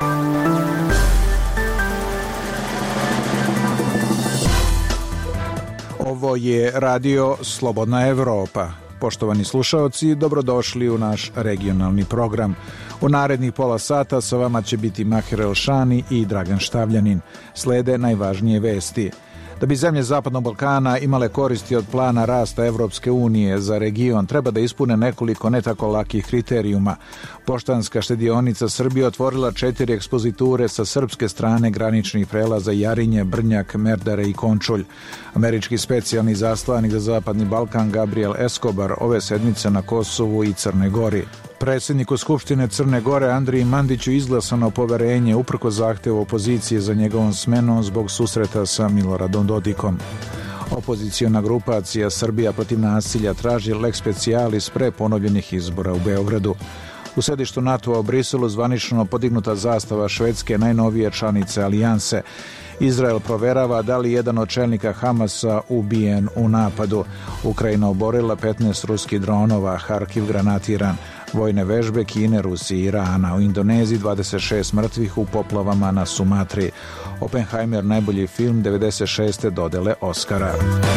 Ovo je radio Slobodna Evropa. Poštovani slušaoci, dobrodošli u naš regionalni program. U narednih pola sata sa vama će biti Maher Elšani i Dragan Štavljanin. Slede najvažnije vesti. Da bi zemlje Zapadnog Balkana imale koristi od plana rasta Evropske unije za region, treba da ispune nekoliko ne tako lakih kriterijuma. Poštanska štedionica Srbije otvorila 4 ekspoziture sa srpske strane graničnih prelaza Jarinje, Brnjak, Merdare i Končulj. Američki specijalni zaslanik za Zapadni Balkan Gabriel Escobar ove sedmice na Kosovu i Crnoj Gori. Predsjedniku Skupštine Crne Gore Andriji Mandiću izglasano poverenje uprko zahtevu opozicije za njegovom smenom zbog susreta sa Miloradom Dodikom. Opoziciona grupacija Srbija protiv nasilja traži lex specialis pre ponovljenih izbora u Beogradu. U sedištu NATO-a u Briselu zvanično podignuta zastava Švedske, najnovije članice alijanse. Izrael proverava da li jedan od čelnika Hamasa ubijen u napadu. Ukrajina oborila 15 ruskih dronova, Harkiv granatiran. Vojne vežbe Kine, Rusije i Irana. U Indoneziji 26 mrtvih u poplavama na Sumatri. Oppenheimer najbolji film 96. dodele Oscara.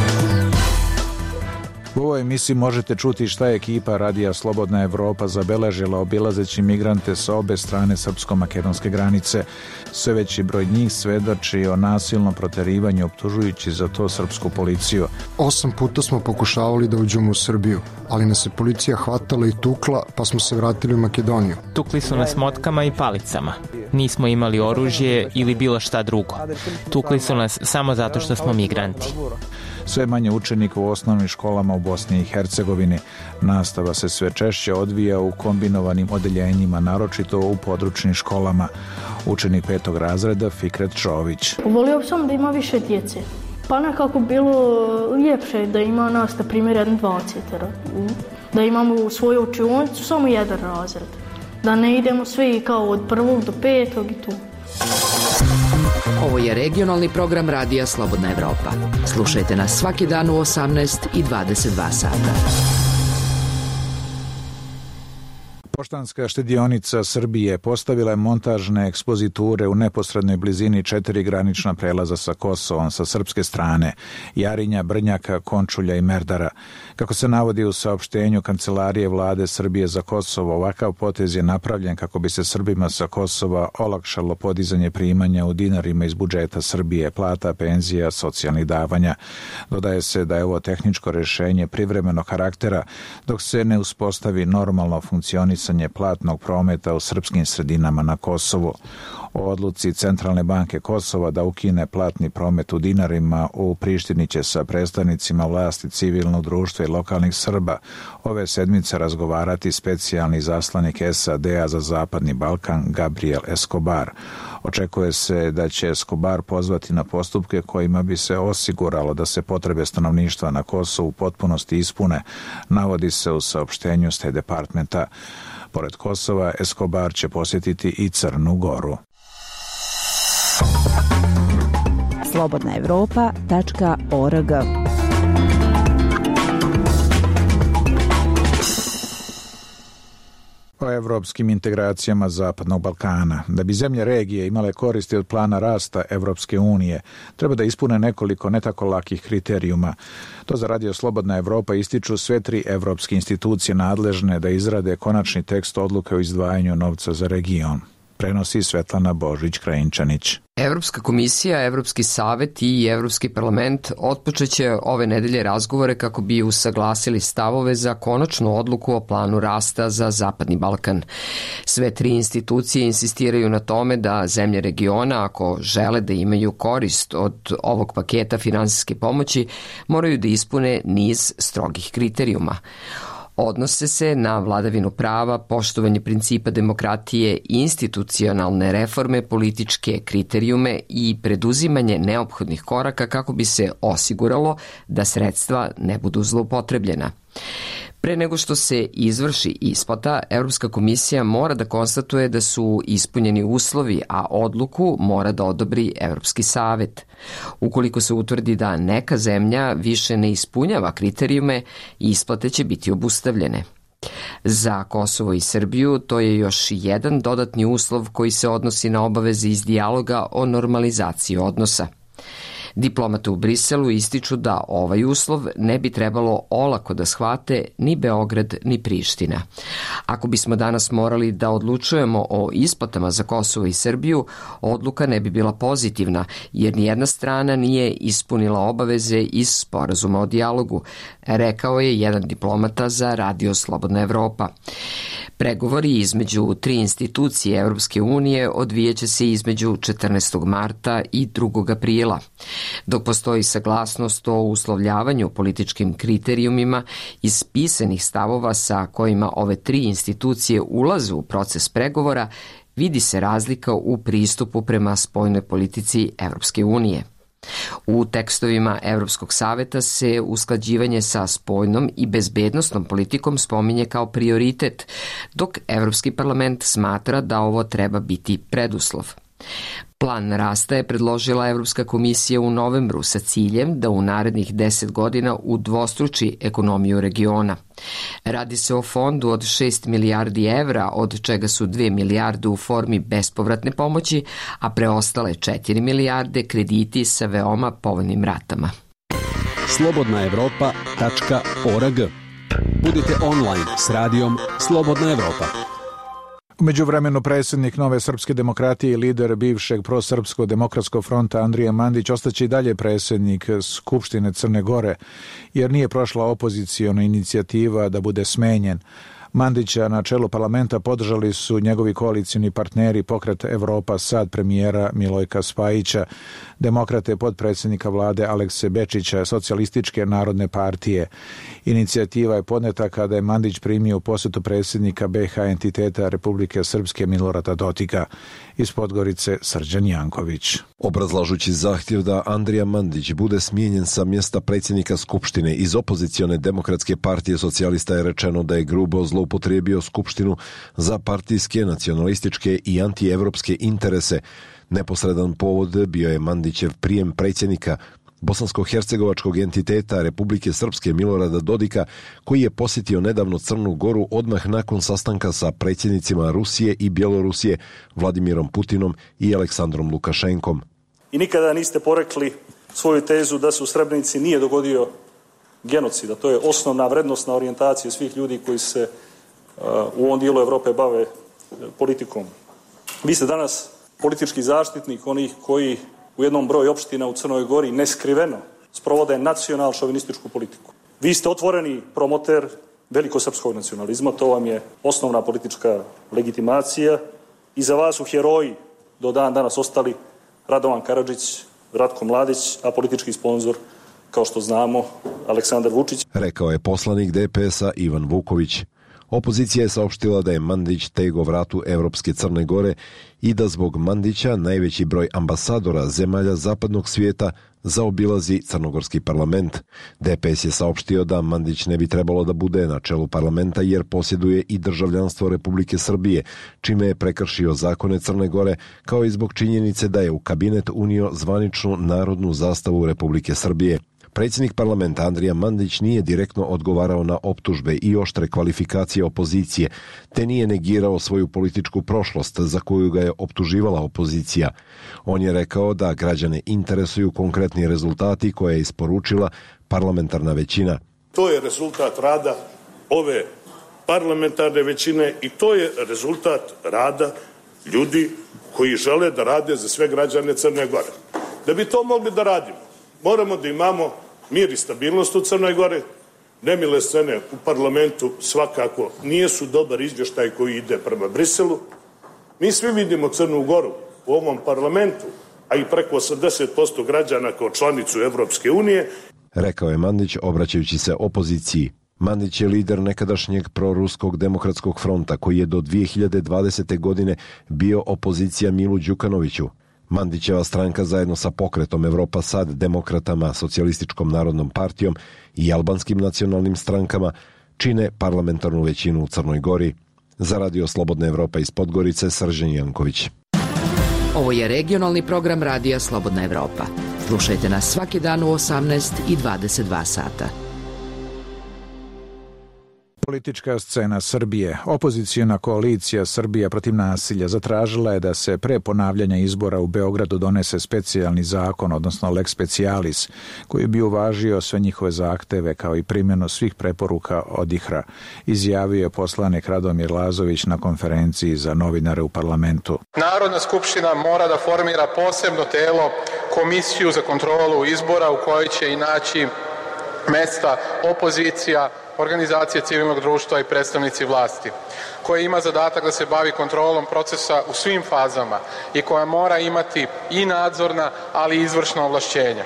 U ovoj emisiji možete čuti šta je ekipa Radija Slobodna Evropa zabeležila obilazeći migrante sa obe strane srpsko-makedonske granice. Sve veći broj njih svedoči o nasilnom proterivanju, optužujući za to srpsku policiju. 8 puta smo pokušavali da uđemo u Srbiju, ali nas je policija hvatala i tukla, pa smo se vratili u Makedoniju. Tukli su nas motkama i palicama. Nismo imali oružje ili bilo šta drugo. Tukli su nas samo zato što smo migranti. Sve manje učenika u osnovnim školama u Bosni i Hercegovini. Nastava se sve češće odvija u kombinovanim odeljenjima, naročito u područnim školama. Učenik 5. razreda Fikret Čović. Volio sam da ima više djece. Pa nekako bilo ljepše da ima nas, na primjer, 20. Da imamo u svoju učionicu samo jedan razred. Da ne idemo svi kao od 1. do 5. i tu. Ovo je regionalni program Radija Slobodna Evropa. Slušajte nas svaki dan u 18 i 22 sata. Poštanska štedionica Srbije postavila je montažne ekspoziture u neposrednoj blizini 4 granična prelaza sa Kosovom sa srpske strane, Jarinja, Brnjaka, Končulja i Merdara. Kako se navodi u saopštenju Kancelarije vlade Srbije za Kosovo, ovakav potez je napravljen kako bi se Srbima sa Kosova olakšalo podizanje primanja u dinarima iz budžeta Srbije, plata, penzija, socijalnih davanja. Dodaje se da je ovo tehničko rešenje privremenog karaktera dok se ne uspostavi normalno funkcionisanje platnog prometa u srpskim sredinama na Kosovu. O odluci Centralne banke Kosova da ukine platni promet u dinarima u Prištini će sa predstavnicima vlasti civilnog društva i lokalnih Srba ove sedmice razgovarati specijalni zaslanik SAD-a za Zapadni Balkan Gabriel Escobar. Očekuje se da će Escobar pozvati na postupke kojima bi se osiguralo da se potrebe stanovništva na Kosovu u potpunosti ispune, navodi se u saopštenju State Departmenta. Pored Kosova, Escobar će posjetiti i Crnu Goru. slobodnaevropa.org. O evropskim integracijama Zapadnog Balkana. Da bi zemlje regije imale koristi od plana rasta Evropske unije, treba da ispune nekoliko ne tako lakih kriterijuma. To za Radio Slobodna Evropa ističu sve 3 evropske institucije nadležne da izrade konačni tekst odluke o izdvajanju novca za region. Prenosi Svetlana Božić-Krajinčanić. Evropska komisija, Evropski savet i Evropski parlament otpočeće ove nedelje razgovore kako bi usaglasili stavove za konačnu odluku o planu rasta za Zapadni Balkan. Sve 3 institucije insistiraju na tome da zemlje regiona, ako žele da imaju korist od ovog paketa finansijske pomoći, moraju da ispune niz strogih kriterijuma. Odnose se na vladavinu prava, poštovanje principa demokratije, institucionalne reforme, političke kriterijume i preduzimanje neophodnih koraka kako bi se osiguralo da sredstva ne budu zloupotrebljena. Pre nego što se izvrši isplata, Evropska komisija mora da konstatuje da su ispunjeni uslovi, a odluku mora da odobri Evropski savet. Ukoliko se utvrdi da neka zemlja više ne ispunjava kriterijume, isplate će biti obustavljene. Za Kosovo i Srbiju to je još jedan dodatni uslov koji se odnosi na obaveze iz dijaloga o normalizaciji odnosa. Diplomate u Briselu ističu da ovaj uslov ne bi trebalo olako da shvate ni Beograd ni Priština. Ako bismo danas morali da odlučujemo o isplatama za Kosovo i Srbiju, odluka ne bi bila pozitivna, jer nijedna strana nije ispunila obaveze iz sporazuma o dijalogu, rekao je jedan diplomata za Radio Slobodna Evropa. Pregovori između tri institucije Evropske unije odvijeće se između 14. marta i 2. aprila. Dok postoji saglasnost o uslovljavanju političkim kriterijumima iz pisanih stavova sa kojima ove tri institucije ulaze u proces pregovora, vidi se razlika u pristupu prema spoljnoj politici Evropske unije. U tekstovima Evropskog saveta se usklađivanje sa spoljnom i bezbednosnom politikom spominje kao prioritet, dok Evropski parlament smatra da ovo treba biti preduslov. Plan rasta je predložila Evropska komisija u novembru sa ciljem da u narednih 10 godina udvostruči ekonomiju regiona. Radi se o fondu od 6 milijardi evra, od čega su 2 milijarde u formi bespovratne pomoći, a preostale 4 milijarde krediti sa veoma povoljnim ratama. slobodnaevropa.org. Budite online s radijom Slobodna Evropa. U međuvremenu predsjednik Nove srpske demokratije i lider bivšeg prosrpskog demokratskog fronta Andrija Mandić ostaće i dalje predsjednik Skupštine Crne Gore, jer nije prošla opoziciona inicijativa da bude smenjen. Mandića na čelu parlamenta podržali su njegovi koalicioni partneri Pokret Evropa Sad premijera Milojka Spajića, demokrate podpredsjednika vlade Alekse Bečića, socijalističke narodne partije. Inicijativa je podneta kada je Mandić primio u posjetu predsjednika BiH entiteta Republike Srpske Milorada Dodika. Iz Podgorice Srđan Janković. Obrazlažući zahtjev da Andrija Mandić bude smijenjen sa mjesta predsjednika Skupštine iz opozicione Demokratske partije socijalista je rečeno da je grubo zloupotrijebio Skupštinu za partijske, nacionalističke i antievropske interese. Neposredan povod bio je Mandićev prijem predsjednika bosansko-hercegovačkog entiteta Republike Srpske Milorada Dodika, koji je posjetio nedavno Crnu Goru odmah nakon sastanka sa predsjednicima Rusije i Bjelorusije Vladimirom Putinom i Aleksandrom Lukašenkom. I nikada niste porekli svoju tezu da se u Srebrenici nije dogodio genocid, a to je osnovna vrednostna orijentacija svih ljudi koji se u ovom dijelu Evrope bave politikom. Vi ste danas politički zaštitnik onih koji u jednom broju opština u Crnoj Gori neskriveno sprovode nacional-šovinističku politiku. Vi ste otvoreni promoter velikosrpskog nacionalizma, to vam je osnovna politička legitimacija. Iza vas su heroji do dan danas ostali Radovan Karadžić, Ratko Mladić, a politički sponzor, kao što znamo, Aleksandar Vučić. Rekao je poslanik DPS-a Ivan Vuković. Opozicija je saopštila da je Mandić tego vratu Evropske Crne Gore i da zbog Mandića najveći broj ambasadora zemalja zapadnog svijeta zaobilazi crnogorski parlament. DPS je saopštio da Mandić ne bi trebalo da bude na čelu parlamenta jer posjeduje i državljanstvo Republike Srbije, čime je prekršio zakone Crne Gore, kao i zbog činjenice da je u kabinet unio zvaničnu narodnu zastavu Republike Srbije. Predsjednik parlamenta Andrija Mandić nije direktno odgovarao na optužbe i oštre kvalifikacije opozicije, te nije negirao svoju političku prošlost za koju ga je optuživala opozicija. On je rekao da građane interesuju konkretni rezultati koje je isporučila parlamentarna većina. To je rezultat rada ove parlamentarne većine i to je rezultat rada ljudi koji žele da rade za sve građane Crne Gore. Da bi to mogli da radimo, moramo da imamo mir i stabilnost u Crnoj Gori. Nemile scene u parlamentu svakako nisu dobar izvještaj koji ide prema Briselu. Mi svi vidimo Crnu Goru u ovom parlamentu, a i preko 80% građana kao članicu Evropske unije. Rekao je Mandić obraćajući se opoziciji. Mandić je lider nekadašnjeg proruskog demokratskog fronta koji je do 2020. godine bio opozicija Milu Đukanoviću. Mandićeva stranka zajedno sa Pokretom Evropa Sad, demokratama, socijalističkom narodnom partijom i albanskim nacionalnim strankama čine parlamentarnu većinu u Crnoj Gori. Za Radio Slobodna Evropa iz Podgorice, Srđan Janković. Ovo je regionalni program Radija Slobodna Evropa. Slušajte nas svaki dan u 18 i 22 sata. Politička scena Srbije. Opozicijona koalicija Srbija protiv nasilja zatražila je da se pre ponavljanja izbora u Beogradu donese specijalni zakon, odnosno lex specialis, koji bi uvažio sve njihove zahteve kao i primjenu svih preporuka od IHRA, izjavio je poslanik Radomir Lazović na konferenciji za novinare u parlamentu. Narodna skupština mora da formira posebno telo, komisiju za kontrolu izbora u kojoj će i naći mesta opozicija, organizacije civilnog društva i predstavnici vlasti, koja ima zadatak da se bavi kontrolom procesa u svim fazama i koja mora imati i nadzorna, ali i izvršna ovlašćenja.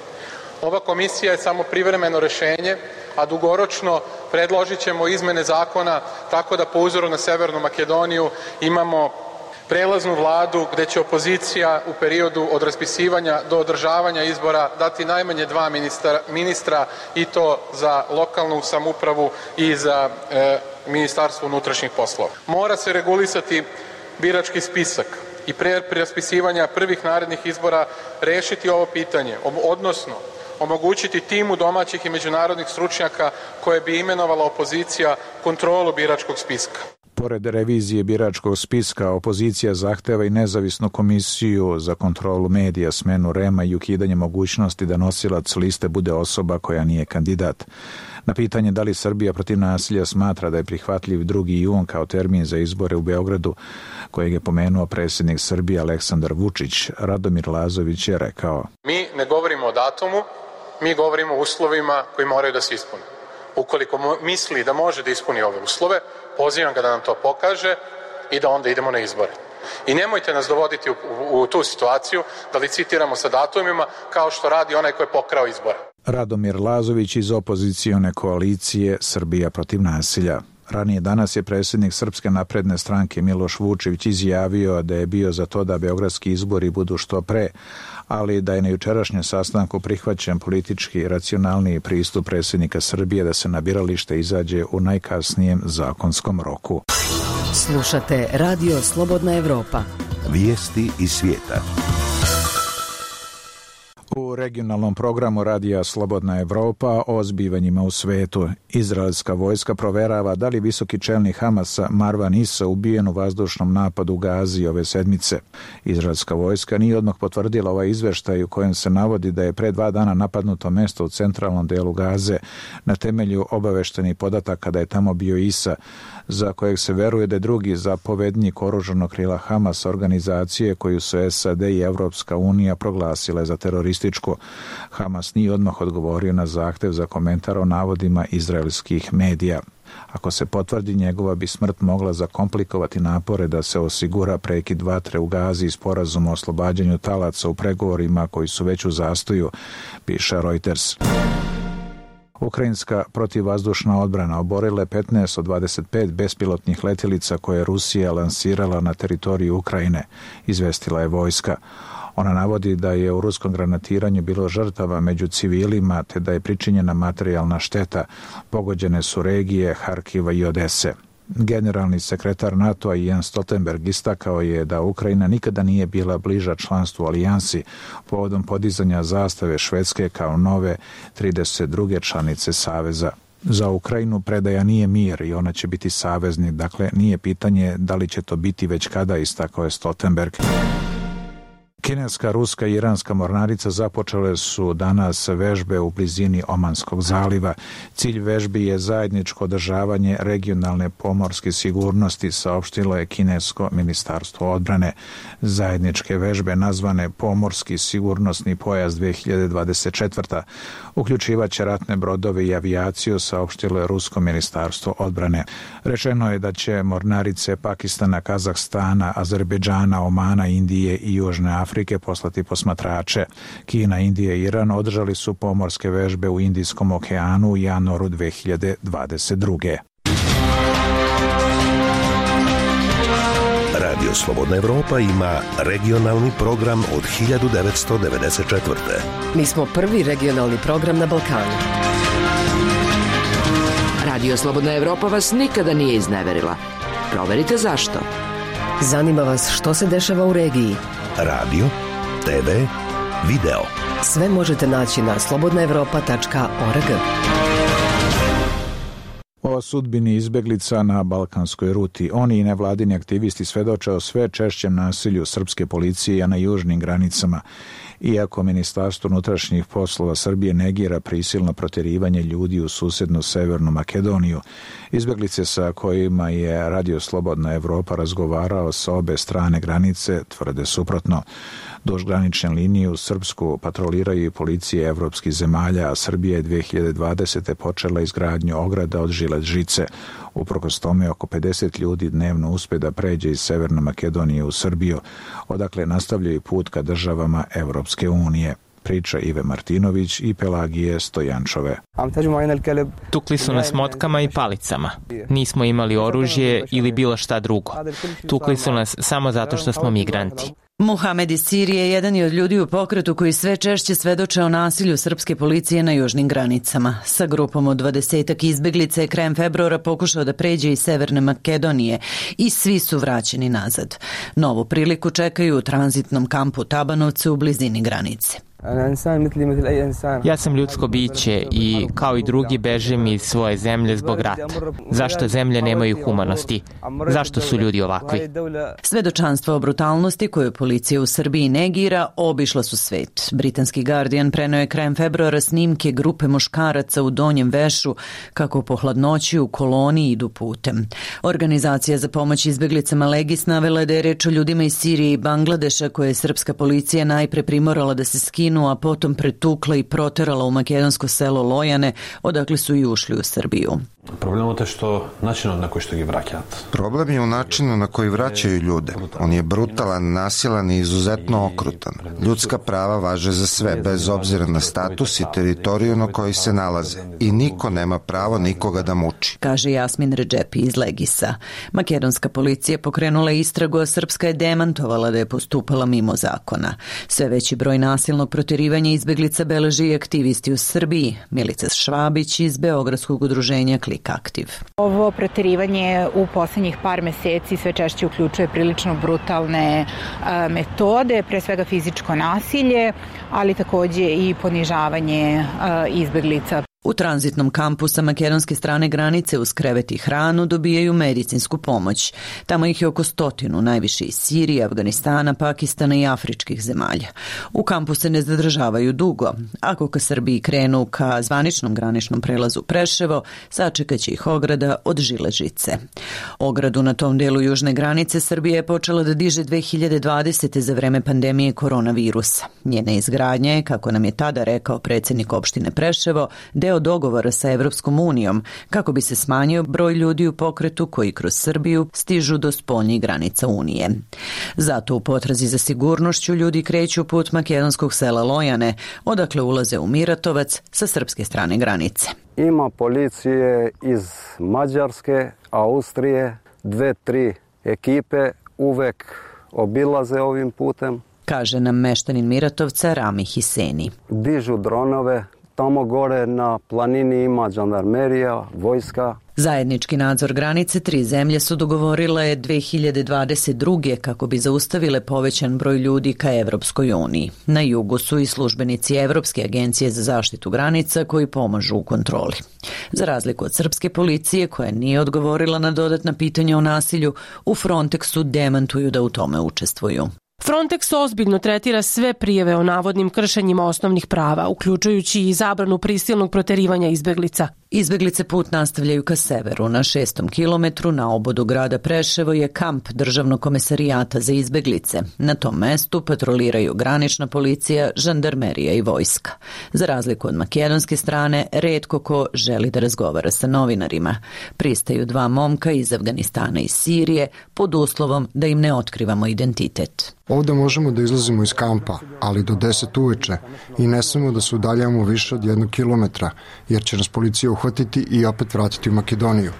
Ova komisija je samo privremeno rešenje, a dugoročno predložit ćemo izmene zakona tako da po uzoru na Severnu Makedoniju imamo prelaznu vladu gde će opozicija u periodu od raspisivanja do održavanja izbora dati najmanje 2 ministra i to za lokalnu samoupravu i za Ministarstvo unutrašnjih poslova. Mora se regulisati birački spisak i pre raspisivanja prvih narednih izbora rešiti ovo pitanje, odnosno omogućiti timu domaćih i međunarodnih stručnjaka koje bi imenovala opozicija kontrolu biračkog spiska. Pored revizije biračkog spiska, opozicija zahteva i nezavisnu komisiju za kontrolu medija, smenu REM-a i ukidanje mogućnosti da nosilac liste bude osoba koja nije kandidat. Na pitanje da li Srbija protiv nasilja smatra da je prihvatljiv 2. jun kao termin za izbore u Beogradu, kojeg je pomenuo predsjednik Srbije Aleksandar Vučić, Radomir Lazović je rekao: Mi ne govorimo o datumu, mi govorimo o uslovima koji moraju da se ispune. Ukoliko misli da može da ispuni ove uslove, pozivam ga da nam to pokaže i da onda idemo na izbore. I nemojte nas dovoditi u tu situaciju da licitiramo sa datumima kao što radi onaj ko je pokrao izbore. Radomir Lazović iz opozicione koalicije Srbija protiv nasilja. Ranije danas je predsjednik Srpske napredne stranke Miloš Vučević izjavio da je bio za to da beogradski izbori budu što pre, ali da je na jučerašnjem sastanku prihvaćen politički racionalniji pristup predsjednika Srbije da se na biralište izađe u najkasnijem zakonskom roku. Slušate Radio Slobodna Evropa. Vijesti iz svijeta. U regionalnom programu Radija Slobodna Evropa o zbivanjima u svetu. Izraelska vojska proverava da li visoki čelnik Hamasa Marwan Issa ubijen u vazdušnom napadu u Gazi ove sedmice. Izraelska vojska nije odmah potvrdila ovaj izveštaj u kojem se navodi da je pre 2 dana napadnuto mesto u centralnom delu Gaze na temelju obaveštenih podataka da je tamo bio Issa, za kojeg se veruje da je drugi zapovednik oružanog krila Hamas, organizacije koju su SAD i Evropska unija proglasile za terorističku. Hamas nije odmah odgovorio na zahtev za komentar o navodima izraelskih medija. Ako se potvrdi, njegova bi smrt mogla zakomplikovati napore da se osigura prekid vatre u Gazi i sporazum o oslobađanju talaca u pregovorima koji su već u zastoju, piše Reuters. Ukrajinska protivvazdušna odbrana oborila je 15 od 25 bespilotnih letjelica koje je Rusija lansirala na teritoriju Ukrajine, izvestila je vojska. Ona navodi da je u ruskom granatiranju bilo žrtava među civilima te da je pričinjena materijalna šteta. Pogođene su regije Harkiva i Odese. Generalni sekretar NATO-a Jens Stoltenberg istakao je da Ukrajina nikada nije bila bliža članstvu alijansi povodom podizanja zastave Švedske kao nove 32. članice Saveza. Za Ukrajinu predaja nije mir i ona će biti saveznik, dakle nije pitanje da li će to biti već kada, istakao je Stoltenberg. Kineska, ruska i iranska mornarica započele su danas vežbe u blizini Omanskog zaliva. Cilj vežbi je zajedničko održavanje regionalne pomorske sigurnosti, saopštilo je kinesko ministarstvo odbrane. Zajedničke vežbe nazvane Pomorski sigurnosni pojas 2024. uključivaće ratne brodove i avijaciju, saopštilo je rusko ministarstvo odbrane. Rečeno je da će mornarice Pakistana, Kazahstana, Azerbejdžana, Omana, Indije i Južne Afrike poslati posmatrače. Kina, Indija i Iran održali su pomorske vežbe u Indijskom okeanu u januaru 2022. Radio Slobodna Evropa ima regionalni program od 1994. Mi smo prvi regionalni program na Balkanu. Radio Slobodna Evropa vas nikada nije izneverila. Proverite zašto. Zanima vas što se dešava u regiji. Radio, TV, video. Sve možete naći na slobodnaevropa.org. o sudbini izbeglica na balkanskoj ruti. Oni i nevladini aktivisti svedoče o sve češćem nasilju srpske policije na južnim granicama. Iako Ministarstvo unutrašnjih poslova Srbije negira prisilno protjerivanje ljudi u susednu Severnu Makedoniju, izbeglice sa kojima je Radio Slobodna Evropa razgovarao sa obe strane granice tvrde suprotno. Duž granične linije u Srpsku patroliraju i policije evropskih zemalja, a Srbija je 2020. počela izgradnju ograda od žilet žice. Uprkos tome, oko 50 ljudi dnevno uspe da pređe iz Severne Makedonije u Srbiju, odakle nastavljaju put ka državama Evropske unije. Priča Ive Martinović i Pelagije Stojančove. Tukli su nas motkama i palicama. Nismo imali oružje ili bilo šta drugo. Tukli su nas samo zato što smo migranti. Muhamed iz Sirije jedan je od ljudi u pokretu koji sve češće svedoče o nasilju srpske policije na južnim granicama. Sa grupom od 20 izbeglica je krajem februara pokušao da pređe iz Severne Makedonije i svi su vraćeni nazad. Novu priliku čekaju u tranzitnom kampu Tabanovce u blizini granice. Ja sam ljudsko biće i kao i drugi bežim iz svoje zemlje zbog rata. Zašto zemlje nemaju humanosti? Zašto su ljudi ovakvi? Svedočanstva o brutalnosti koju policija u Srbiji negira obišla su svet. Britanski Guardian preneo je krajem februara snimke grupe muškaraca u Donjem Vešu kako po hladnoći u koloni idu putem. Organizacija za pomoć izbeglicama Legis navela da je reč o ljudima iz Sirije i Bangladeša koje je srpska policija najpre primorala da se skinu, a potom pretukla i proterala u makedonsko selo Lojane, odakle su i ušli u Srbiju. Problem je što način na koji što ih vraćat. Problem je u načinu na koji vraćaju ljude. On je brutalan, nasilan i izuzetno okrutan. Ljudska prava važe za sve, bez obzira na status i teritoriju na kojoj se nalaze. I niko nema pravo nikoga da muči, kaže Jasmin Redžepi iz Legisa. Makedonska policija pokrenula istragu, a srpska je demantovala da je postupala mimo zakona. Sve veći broj nasilnog protjerivanja izbeglica beleži i aktivisti u Srbiji. Milica Švabić iz Beogradskog udruženja Klik Aktiv. Ovo protjerivanje u poslednjih par meseci sve češće uključuje prilično brutalne metode, pre svega fizičko nasilje, ali takođe i ponižavanje izbeglica. U tranzitnom kampu sa makedonske strane granice uz krevet i hranu dobijaju medicinsku pomoć. Tamo ih je oko 100, najviše iz Sirije, Afganistana, Pakistana i afričkih zemalja. U kampu se ne zadržavaju dugo. Ako ka Srbiji krenu ka zvaničnom graničnom prelazu Preševo, sačekaće ih ograda od žile žice. Ogradu na tom delu južne granice Srbija je počela da diže 2020. za vreme pandemije koronavirusa. Njena izgradnja je, kako nam je tada rekao predsjednik opštine Preševo, deo dogovora sa Evropskom unijom kako bi se smanjio broj ljudi u pokretu koji kroz Srbiju stižu do spoljnih granica Unije. Zato u potrazi za sigurnošću ljudi kreću put makedonskog sela Lojane, odakle ulaze u Miratovac sa srpske strane granice. Ima policije iz Mađarske, Austrije, 2-3 ekipe uvek obilaze ovim putem, kaže nam meštanin Miratovca Rami Hiseni. Dižu dronove. Tamo gore na planini ima žandarmerija, vojska. Zajednički nadzor granice 3 zemlje su dogovorile 2022. kako bi zaustavile povećan broj ljudi ka Evropskoj uniji. Na jugu su i službenici Evropske agencije za zaštitu granica koji pomažu u kontroli. Za razliku od srpske policije koja nije odgovorila na dodatna pitanja o nasilju, u Frontexu demantuju da u tome učestvuju. Frontex ozbiljno tretira sve prijave o navodnim kršenjima osnovnih prava, uključujući i zabranu prisilnog proterivanja izbeglica. Izbeglice put nastavljaju ka severu. Na 6. kilometru na obodu grada Preševo je kamp Državnog komesarijata za izbeglice. Na tom mestu patroliraju granična policija, žandarmerija i vojska. Za razliku od makedonske strane, retko ko želi da razgovara sa novinarima. Pristaju 2 momka iz Afganistana i Sirije pod uslovom da im ne otkrivamo identitet. Ovde možemo da izlazimo iz kampa, ali do 10 uveče i ne smemo da se udaljavamo više od 1 kilometra, jer će nas policija uhvatiti i opet vratiti u Makedoniju.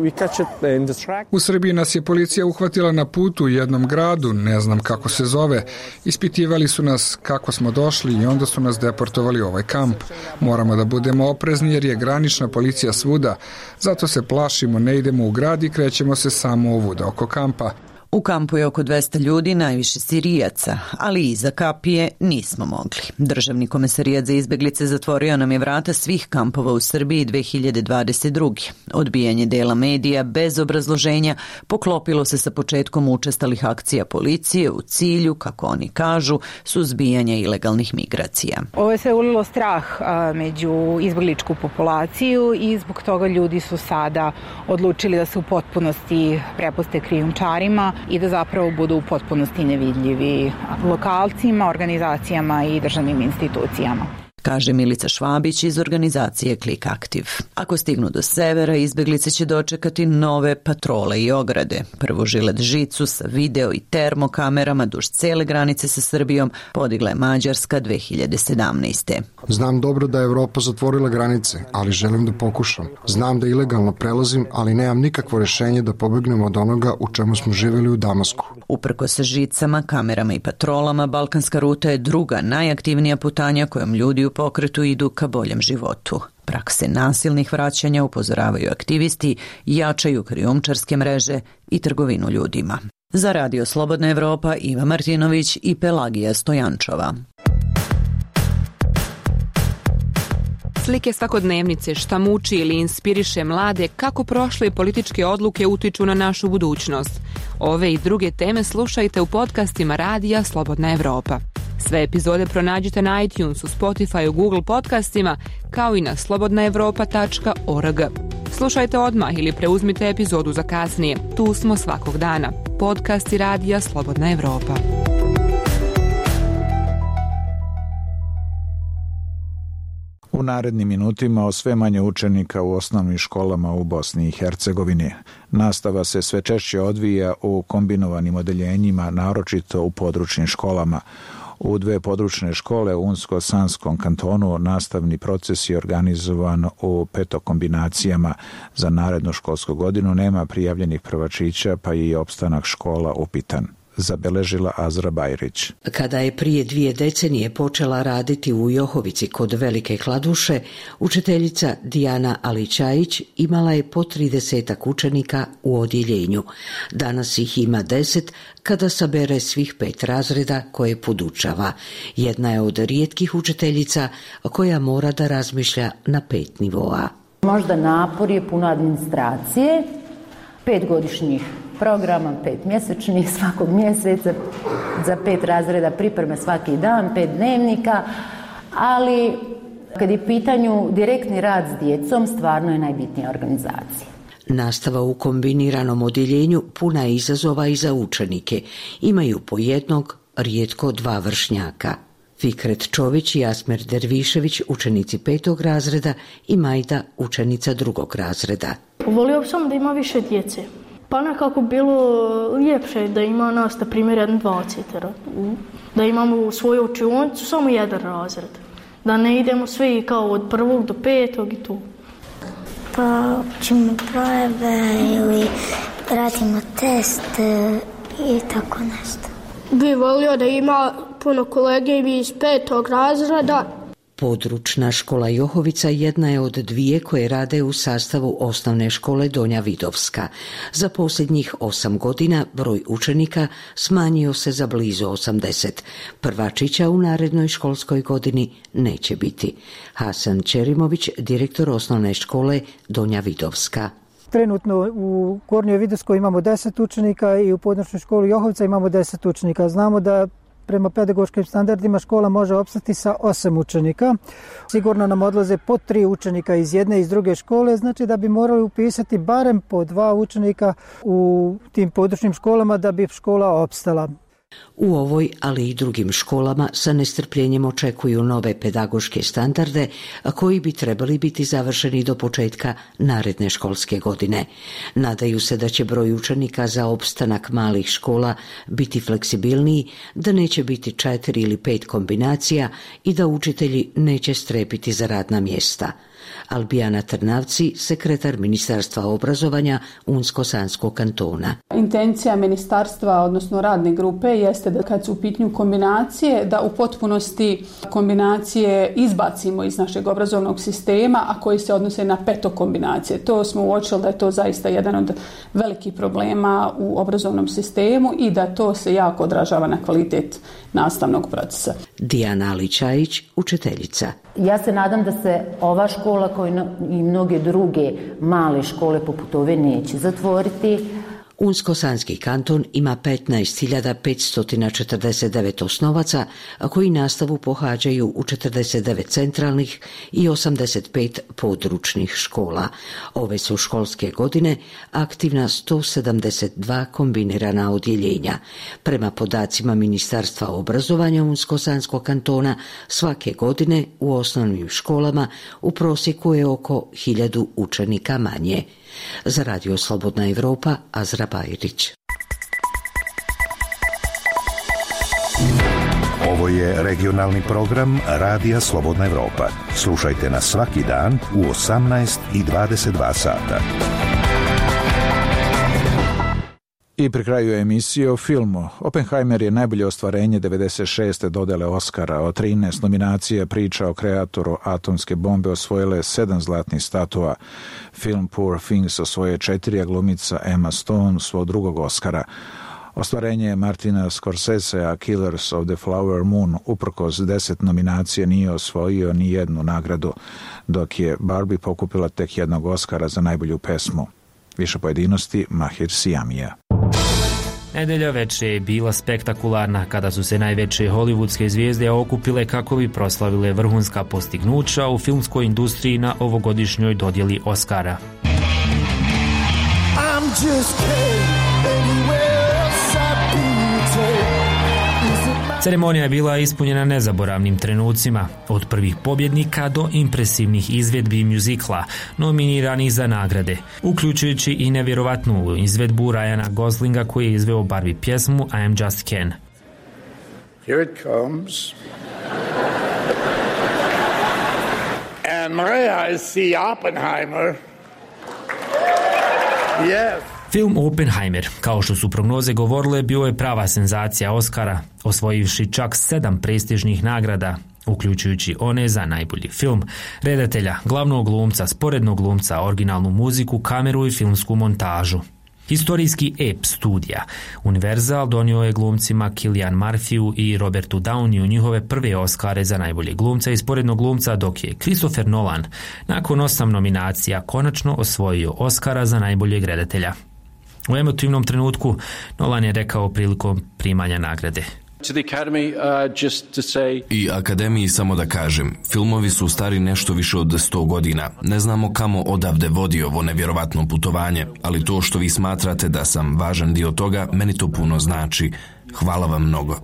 U Srbiji nas je policija uhvatila na putu u jednom gradu, ne znam kako se zove. Ispitivali su nas kako smo došli i onda su nas deportovali u ovaj kamp. Moramo da budemo oprezni jer je granična policija svuda, zato se plašimo, ne idemo u grad i krećemo se samo ovuda oko kampa. U kampu je oko 200 ljudi, najviše Sirijaca, ali iza kapije nismo mogli. Državni komesarijat za izbeglice zatvorio nam je vrata svih kampova u Srbiji 2022. Odbijanje dela medija bez obrazloženja poklopilo se sa početkom učestalih akcija policije u cilju, kako oni kažu, suzbijanja ilegalnih migracija. Ovo je sve ulilo strah među izbegličku populaciju i zbog toga ljudi su sada odlučili da se u potpunosti prepuste krijumčarima i da zapravo budu u potpunosti nevidljivi lokalcima, organizacijama i državnim institucijama. Kaže Milica Švabić iz organizacije Click Active. Ako stignu do severa, izbeglice će dočekati nove patrole i ograde. Prvo žilet žicu sa video i termokamerama duž cele granice sa Srbijom podigla je Mađarska 2017. Znam dobro da je Evropa zatvorila granice, ali želim da pokušam. Znam da ilegalno prelazim, ali nemam nikakvo rešenje da pobegnem od onoga u čemu smo živjeli u Damasku. Uprko sa žicama, kamerama i patrolama, balkanska ruta je druga najaktivnija putanja kojom ljudi u pokretu idu ka boljem životu. Prakse nasilnih vraćanja, upozoravaju aktivisti, jačaju krijumčarske mreže i trgovinu ljudima. Za Radio Slobodna Evropa, Iva Martinović i Pelagija Stojančova. Slike svakodnevnice, šta muči ili inspiriše mlade, kako prošle političke odluke utiču na našu budućnost. Ove i druge teme slušajte u podcastima Radija Slobodna Evropa. Sve epizode pronađite na iTunesu, Spotify, Google podcastima, kao i na slobodnaevropa.org. Slušajte odmah ili preuzmite epizodu za kasnije. Tu smo svakog dana. Podcasti Radija Slobodna Evropa. U narednim minutima o sve manje učenika u osnovnim školama u Bosni i Hercegovini. Nastava se sve češće odvija u kombinovanim odeljenjima, naročito u područnim školama. U 2 područne škole u Unsko-Sanskom kantonu nastavni proces je organizovan u 5 kombinacijama. Za narednu školsku godinu nema prijavljenih prvačića, pa je i opstanak škola upitan. Zabeležila Azra Bajrić. Kada je prije 2 decenije počela raditi u Johovici kod Velike Kladuše, učiteljica Dijana Alićajić imala je po 30 učenika u odjeljenju. Danas ih ima 10 kada sabere svih 5 razreda koje podučava. Jedna je od rijetkih učiteljica koja mora da razmišlja na 5 nivoa. Možda napor je puno administracije, 5 godišnjih programa, 5 mjesečnih svakog mjeseca, za 5 razreda pripreme svaki dan, 5 dnevnika, ali kad je pitanju direktni rad s djecom, stvarno je najbitnija organizacija. Nastava u kombiniranom odjeljenju puna je izazova i za učenike. Imaju po jednog, rijetko 2 vršnjaka. Fikret Čović i Asmer Dervišević, učenici 5. razreda, i Majda, učenica 2. razreda. Volio sam da ima više djece. Pa nekako bilo ljepše da ima nas, na primjer, 20, da imamo u svoju učionicu samo 1 razred. Da ne idemo svi kao od 1. do 5. i tu. Pa učimo brojeve ili radimo test i tako nešto. Bi volio da ima puno kolege iz 5. razreda. Područna škola Johovica jedna je od 2 koje rade u sastavu osnovne škole Donja Vidovska. Za posljednjih 8 godina broj učenika smanjio se za blizu 80. Prvačića u narednoj školskoj godini neće biti. Hasan Čerimović, direktor osnovne škole Donja Vidovska. Trenutno u Gornjoj Vidovskoj imamo 10 učenika i u područnoj školi Johovica imamo 10 učenika. Znamo da prema pedagoškim standardima škola može opstati sa 8 učenika. Sigurno nam odlaze po 3 učenika iz jedne i iz druge škole, znači da bi morali upisati barem po 2 učenika u tim područnim školama da bi škola opstala. U ovoj, ali i drugim školama sa nestrpljenjem očekuju nove pedagoške standarde, koji bi trebali biti završeni do početka naredne školske godine. Nadaju se da će broj učenika za opstanak malih škola biti fleksibilniji, da neće biti 4 ili 5 kombinacija i da učitelji neće strepiti za radna mjesta. Albijana Trnavci, sekretar Ministarstva obrazovanja Unsko-Sanskog kantona. Intencija ministarstva, odnosno radne grupe, jeste da kad su u pitanju kombinacije, da u potpunosti kombinacije izbacimo iz našeg obrazovnog sistema, a koji se odnose na petokombinacije. To smo uočili da je to zaista jedan od velikih problema u obrazovnom sistemu i da to se jako odražava na kvalitet nastavnog procesa. Dijana Alićajić, učiteljica. Ja se nadam da se ova škola kao i mnoge druge male škole poput ove neće zatvoriti. Unsko-Sanski kanton ima 15.549 osnovaca, a koji nastavu pohađaju u 49 centralnih i 85 područnih škola. Ove su školske godine aktivna 172 kombinirana odjeljenja. Prema podacima Ministarstva obrazovanja Unsko-Sanskog kantona, svake godine u osnovnim školama u prosjeku je oko 1000 učenika manje. Za Radio Slobodna Evropa, Azra Bajrić. Ovo je regionalni program Radija Slobodna Evropa. Slušajte nas svaki dan u 18 i 22 sata. I pri kraju emisije o filmu. Oppenheimer je najbolje ostvarenje 96. dodele Oscara. O 13 nominacija priča o kreatoru atomske bombe osvojile 7 zlatnih statua. Film Poor Things osvoje 4, a glumica Emma Stone svog drugog Oscara. Ostvarenje Martina Scorsesea Killers of the Flower Moon uprkos 10 nominacija nije osvojio ni jednu nagradu, dok je Barbie pokupila tek jednog Oscara za najbolju pesmu. Više pojedinosti Mahir Sijamija. Nedelja veče je bila spektakularna kada su se najveće hollywoodske zvijezde okupile kako bi proslavile vrhunska postignuća u filmskoj industriji na ovogodišnjoj dodjeli Oscara. Ceremonija je bila ispunjena nezaboravnim trenucima, od prvih pobjednika do impresivnih izvedbi mjuzikla, nominiranih za nagrade, uključujući i nevjerovatnu izvedbu Ryana Goslinga koji je izveo Barbie pjesmu I Am Just Ken. Here it comes. And my eyes see Oppenheimer. Yes. Film Oppenheimer, kao što su prognoze govorile, bio je prava senzacija Oscara, osvojivši čak 7 prestižnih nagrada, uključujući one za najbolji film, redatelja, glavnog glumca, sporednog glumca, originalnu muziku, kameru i filmsku montažu. Historijski ep studija Universal donio je glumcima Cillian Murphyu i Robertu Downeyu njihove prve Oscare za najbolje glumca i sporednog glumca, dok je Christopher Nolan nakon 8 nominacija konačno osvojio Oscara za najboljeg redatelja. U emotivnom trenutku Nolan je rekao prilikom primanja nagrade: I Akademiji samo da kažem, filmovi su stari nešto više od 100 godina. Ne znamo kamo odavde vodi ovo nevjerovatno putovanje, ali to što vi smatrate da sam važan dio toga, meni to puno znači. Hvala vam mnogo.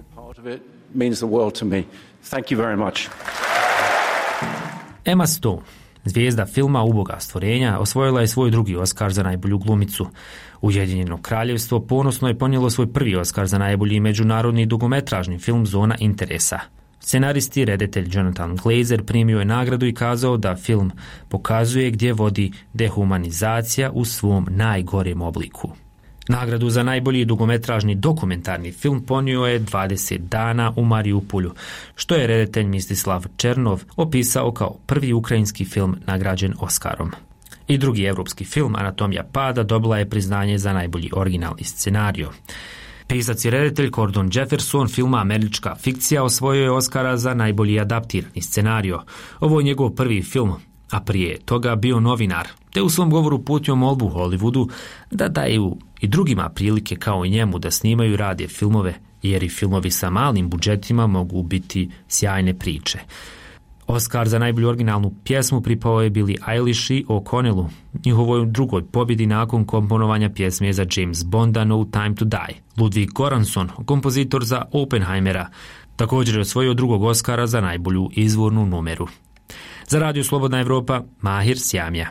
Emma Stone, zvijezda filma Uboga stvorenja, osvojila je svoj drugi Oscar za najbolju glumicu. Ujedinjeno kraljevstvo ponosno je ponijelo svoj prvi Oscar za najbolji međunarodni dugometražni film Zona interesa. Scenarist i redatelj Jonathan Glazer primio je nagradu i kazao da film pokazuje gdje vodi dehumanizacija u svom najgorem obliku. Nagradu za najbolji dugometražni dokumentarni film ponio je 20 dana u Mariupolju, što je redatelj Mistislav Černov opisao kao prvi ukrajinski film nagrađen Oscarom. I drugi evropski film, Anatomija pada, dobila je priznanje za najbolji originalni scenario. Pisac i redatelj Gordon Jefferson filma Američka fikcija osvojio je Oscara za najbolji adaptirani scenario. Ovo je njegov prvi film, a prije toga bio novinar, te u svom govoru uputio molbu Hollywoodu da daju i drugima prilike kao i njemu da snimaju i rade filmove, jer i filmovi sa malim budžetima mogu biti sjajne priče. Oscar za najbolju originalnu pjesmu pripao je Billie Eilish i O'Connellu, njihovoj drugoj pobjedi nakon komponovanja pjesme za James Bonda No Time to Die. Ludwig Göransson, kompozitor za Oppenheimera, također je osvojio drugog Oscara za najbolju izvornu numeru. Za Radio Slobodna Evropa, Mahir Sjamija.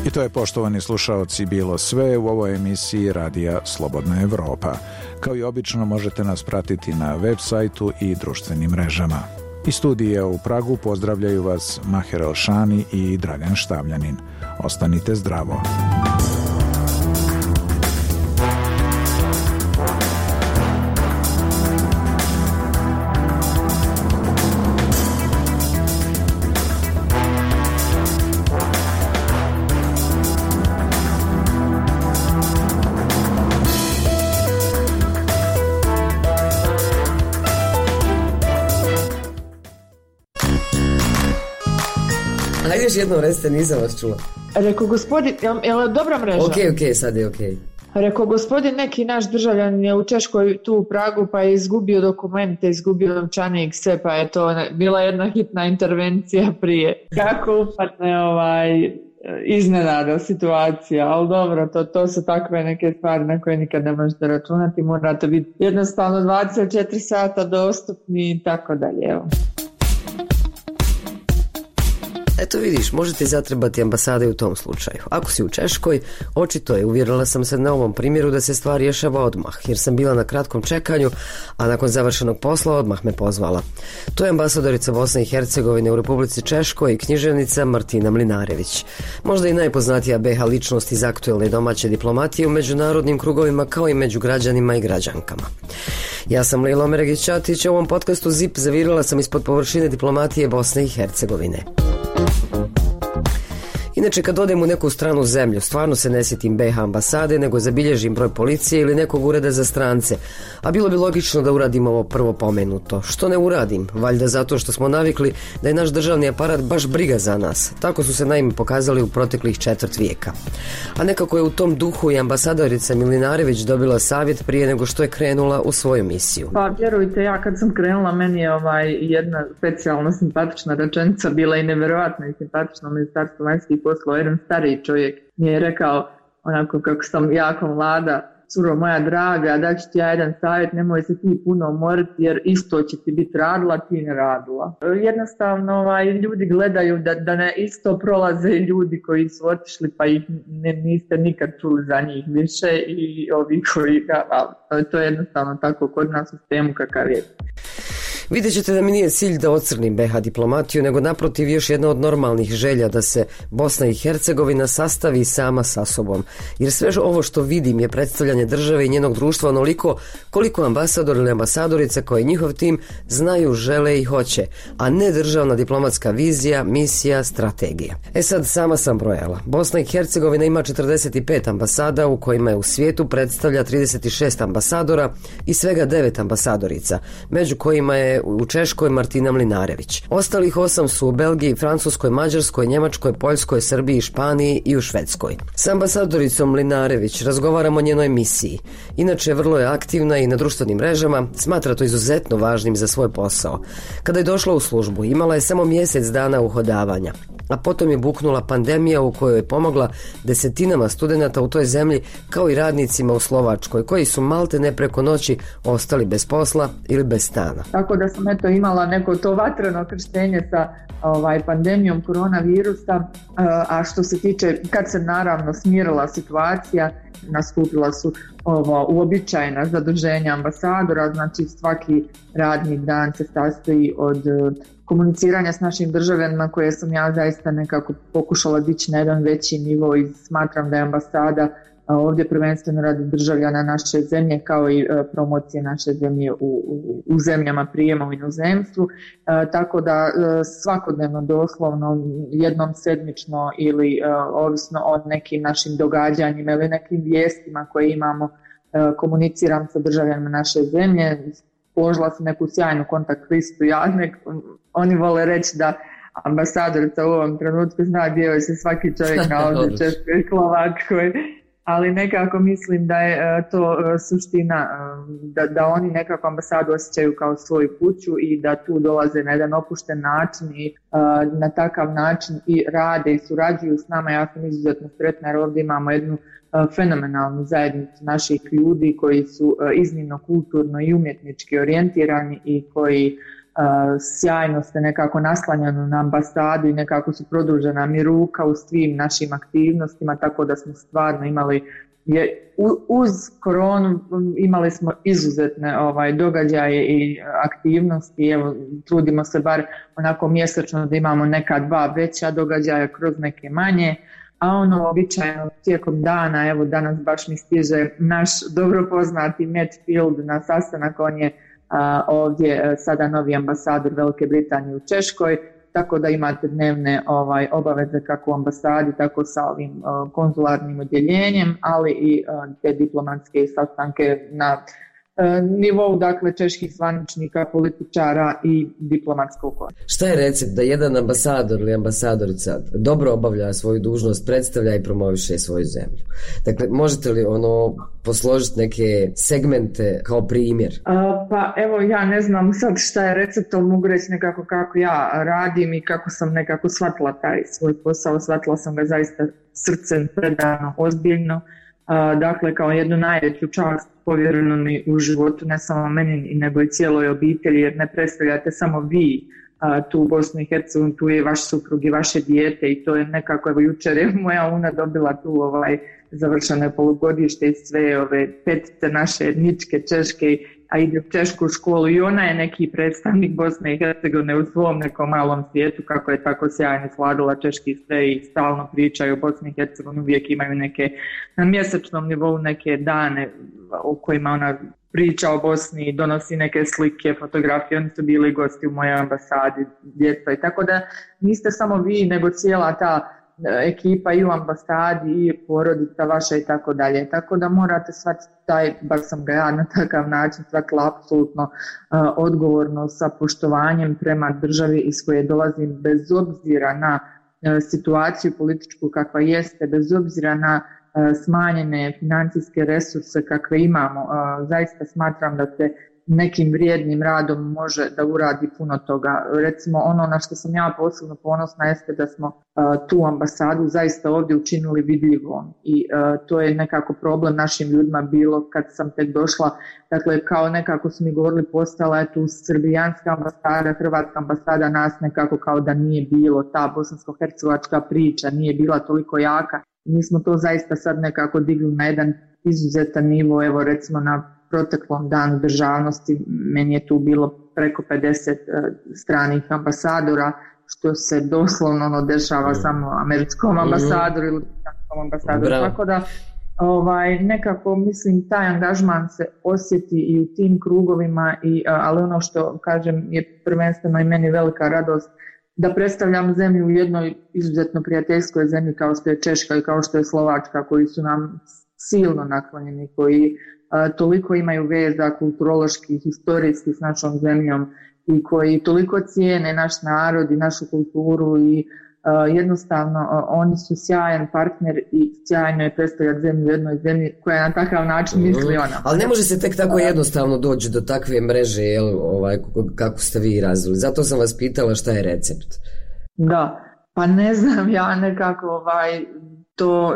I to je, poštovani slušaoci, bilo sve u ovoj emisiji Radija Slobodna Evropa. Kao i obično možete nas pratiti na web sajtu i društvenim mrežama. Iz studija u Pragu pozdravljaju vas Maher Elšani i Dragan Štavljanin. Ostanite zdravo. Ajde još jednom recite, nisam vas čula. Rekao gospodin, je li dobra mreža? Ok, sad je ok. Rekao gospodin, neki naš državljan je u Češkoj tu u Pragu pa je izgubio dokumente, izgubio novčanik, sve, pa je to bila jedna hitna intervencija prije. Kako upadne iznenada situacija, ali dobro, to su takve neke stvari na koje nikad ne možete računati, morate biti jednostavno 24 sata dostupni i tako dalje, evo. Eto vidiš, možete zatrebati ambasade u tom slučaju. Ako si u Češkoj, očito je, uvjerila sam se na ovom primjeru da se stvar rješava odmah, jer sam bila na kratkom čekanju, a nakon završenog posla odmah me pozvala. To je ambasadorica Bosne i Hercegovine u Republici Češkoj i književnica Martina Mlinarević. Možda i najpoznatija BiH ličnost iz aktuelne domaće diplomatije u međunarodnim krugovima kao i među građanima i građankama. Ja sam Lila Omeregić-Ćatić, u ovom podcastu ZIP zavirila sam ispod površine diplomatije Bosne i Hercegovine. Inače, kad odem u neku stranu zemlju, stvarno se ne sjetim BiH ambasade, nego zabilježim broj policije ili nekog ureda za strance. A bilo bi logično da uradim ovo prvo pomenuto. Što ne uradim? Valjda zato što smo navikli da je naš državni aparat baš briga za nas. Tako su se naime pokazali u proteklih 4 vijeka. A nekako je u tom duhu i ambasadorica Mlinarević dobila savjet prije nego što je krenula u svoju misiju. Pa vjerujte, ja kad sam krenula, meni je jedna specijalno simpatična rečenica bila i nevjerojatno i simpatično Ministarstvo vanjskih poslova. Jedan stariji čovjek mi je rekao, onako kako sam jako mlada, curo moja draga, daću ti ja jedan savjet, nemoj se ti puno umoriti jer isto će ti biti radila, ti ne radila. Jednostavno ljudi gledaju da ne isto prolaze ljudi koji su otišli pa ih niste nikad čuli za njih više i ovi koji to je jednostavno tako kod nas u sistemu kakav je. Vidjet ćete da mi nije cilj da ocrnim BiH diplomatiju, nego naprotiv još jedna od normalnih želja da se Bosna i Hercegovina sastavi sama sa sobom. Jer sve ovo što vidim je predstavljanje države i njenog društva onoliko koliko ambasador ili ambasadorica koji njihov tim znaju, žele i hoće, a ne državna diplomatska vizija, misija, strategija. Sad sama sam brojala. Bosna i Hercegovina ima 45 ambasada u kojima je u svijetu predstavlja 36 ambasadora i svega 9 ambasadorica, među kojima je u Češkoj Martina Mlinarević. Ostalih 8 su u Belgiji, Francuskoj, Mađarskoj, Njemačkoj, Poljskoj, Srbiji, Španiji i u Švedskoj. S ambasadoricom Mlinarević razgovaramo o njenoj misiji. Inače, vrlo je aktivna i na društvenim mrežama, smatra to izuzetno važnim za svoj posao. Kada je došla u službu, imala je samo mjesec dana uhodavanja, a potom je buknula pandemija u kojoj je pomogla desetinama studenata u toj zemlji kao i radnicima u Slovačkoj koji su maltene preko noći ostali bez posla ili bez stana. Tako da sam imala neko to vatreno krštenje sa pandemijom koronavirusa, a što se tiče kad se naravno smirila situacija, nastupila su uobičajena zaduženja ambasadora, znači svaki radni dan se sastoji od komuniciranja s našim državljanima koje sam ja zaista nekako pokušala dići na jedan veći nivo i smatram da je ambasada ovdje prvenstveno radi državljana naše zemlje kao i promocije naše zemlje u zemljama prijema u inozemstvu, tako da svakodnevno doslovno jednom sedmično ili ovisno o nekim našim događanjima ili nekim vijestima koje imamo komuniciram sa državljanima naše zemlje. Položila sam neku sjajnu kontakt listu, oni vole reći da ambasadorica u ovom trenutku zna gdje joj se svaki čovjek nalazi, Češkoj i Slovačkoj, ali nekako mislim da je to suština, da oni nekako ambasadu osjećaju kao svoju kuću i da tu dolaze na jedan opušten način i na takav način i rade i surađuju s nama. Ja sam izuzetno sretna jer ovdje imamo jednu fenomenalnu zajednicu naših ljudi koji su iznimno kulturno i umjetnički orijentirani i koji sjajno ste nekako naslanjani na ambasadu i nekako su produžena mi ruka u svim našim aktivnostima, tako da smo stvarno imali uz koronu imali smo izuzetne događaje i aktivnosti. Evo, trudimo se bar onako mjesečno da imamo neka 2 veća događaja kroz neke manje, a ono običajno tijekom dana, evo danas baš mi stiže naš dobro poznati Matt Field na sastanak, on je ovdje sada novi ambasador Velike Britanije u Češkoj, tako da imate dnevne obaveze kako u ambasadi, tako sa ovim konzularnim odjeljenjem, ali i te diplomatske sastanke na nivou, dakle, čeških zvaničnika, političara i diplomatskog kora. Šta je recept da jedan ambasador ili ambasadorica dobro obavlja svoju dužnost, predstavlja i promoviše svoju zemlju? Dakle, možete li posložiti neke segmente kao primjer? Pa evo, ja ne znam sad šta je recept, ali mogu reći nekako kako ja radim i kako sam nekako shvatila taj svoj posao. Shvatila sam ga zaista srcem, predano, ozbiljno. Dakle, kao jednu najveću čast povjerenu mi u životu, ne samo meni, nego i cijeloj obitelji, jer ne predstavljate samo vi tu u Bosnu i Hercegovini, tu je vaš suprug i vaše dijete i to je nekako, evo jučer je moja una dobila tu završene polugodište i sve ove petice naše etničke češke, a ide u češku školu i ona je neki predstavnik Bosne i Hercegovine u svom nekom malom svijetu, kako je tako sjajno sladila češki sve i stalno pričaju o Bosni i Hercegovini, uvijek imaju neke na mjesečnom nivou neke dane u kojima ona priča o Bosni, donosi neke slike, fotografije, oni su bili gosti u mojoj ambasadi, djeca i tako da niste samo vi, nego cijela ta ekipa i u ambasadi i porodica vaša i tako dalje. Tako da morate shvatiti bar sam ga ja na takav način shvatila apsolutno odgovorno sa poštovanjem prema državi iz koje dolazim, bez obzira na situaciju političku kakva jeste, bez obzira na smanjene financijske resurse kakve imamo. Zaista smatram da se nekim vrijednim radom može da uradi puno toga. Recimo ono na što sam ja posebno ponosna jeste da smo tu ambasadu zaista ovdje učinili vidljivom i to je nekako problem našim ljudima bilo kad sam tek došla. Dakle, kao nekako su mi govorili postala je tu srbijanska ambasada, hrvatska ambasada, nas nekako kao da nije bilo, ta bosansko-hercegovačka priča nije bila toliko jaka. Mi smo to zaista sad nekako digli na jedan izuzetan nivo, evo recimo na proteklom danu državnosti meni je tu bilo preko 50 stranih ambasadora, što se doslovno dešava samo američkom ambasadoru ili britanskom ambasadoru. Tako da nekako mislim taj angažman se osjeti i u tim krugovima, ali ono što kažem je prvenstveno i meni velika radost da predstavljam zemlju u jednoj izuzetno prijateljskoj zemlji kao što je Češka i kao što je Slovačka, koji su nam silno naklonjeni, koji toliko imaju veza kulturoloških, historijskih s našom zemljom i koji toliko cijene naš narod i našu kulturu i jednostavno oni su sjajan partner i sjajno je predstavljati zemlju u jednoj zemlji koja na takav način misli ona. Ali ne može se tek tako jednostavno doći do takve mreže kako ste vi razvili. Zato sam vas pitala šta je recept. Da, pa ne znam, ja nekako to,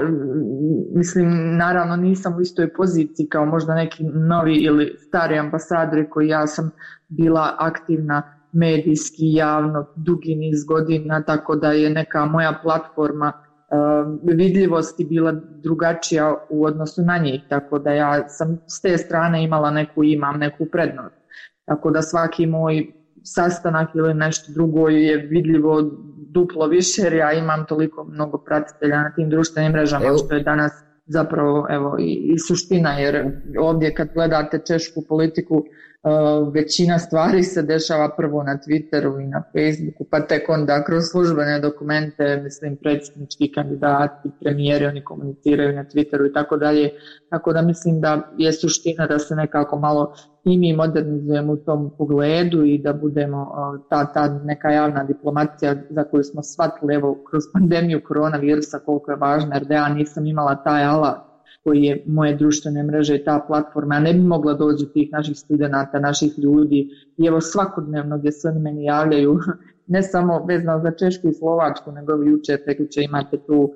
mislim, naravno nisam u istoj poziciji kao možda neki novi ili stari ambasadori koji ja sam bila aktivna medijski, javno, dugi niz godina, tako da je neka moja platforma vidljivosti bila drugačija u odnosu na njih, tako da ja sam s te strane imam neku prednost. Tako da svaki moj sastanak ili nešto drugo je vidljivo duplo više jer ja imam toliko mnogo pratitelja na tim društvenim mrežama što je danas zapravo i suština, jer ovdje kad gledate češku politiku većina stvari se dešava prvo na Twitteru i na Facebooku, pa tek onda kroz službene dokumente, mislim predsjednički kandidati, premijeri, oni komuniciraju na Twitteru i tako dalje, tako da mislim da je suština da se nekako malo i mi modernizujemo u tom pogledu i da budemo ta neka javna diplomacija za koju smo shvatili kroz pandemiju koronavirusa koliko je važna, jer da ja nisam imala taj alat koji je moje društvene mreže i ta platforma, ja ne bi mogla doći tih naših studenata, naših ljudi i svakodnevno gdje se oni meni javljaju, ne samo vezano za Češku i Slovačku, nego jučer, prekjučer imate tu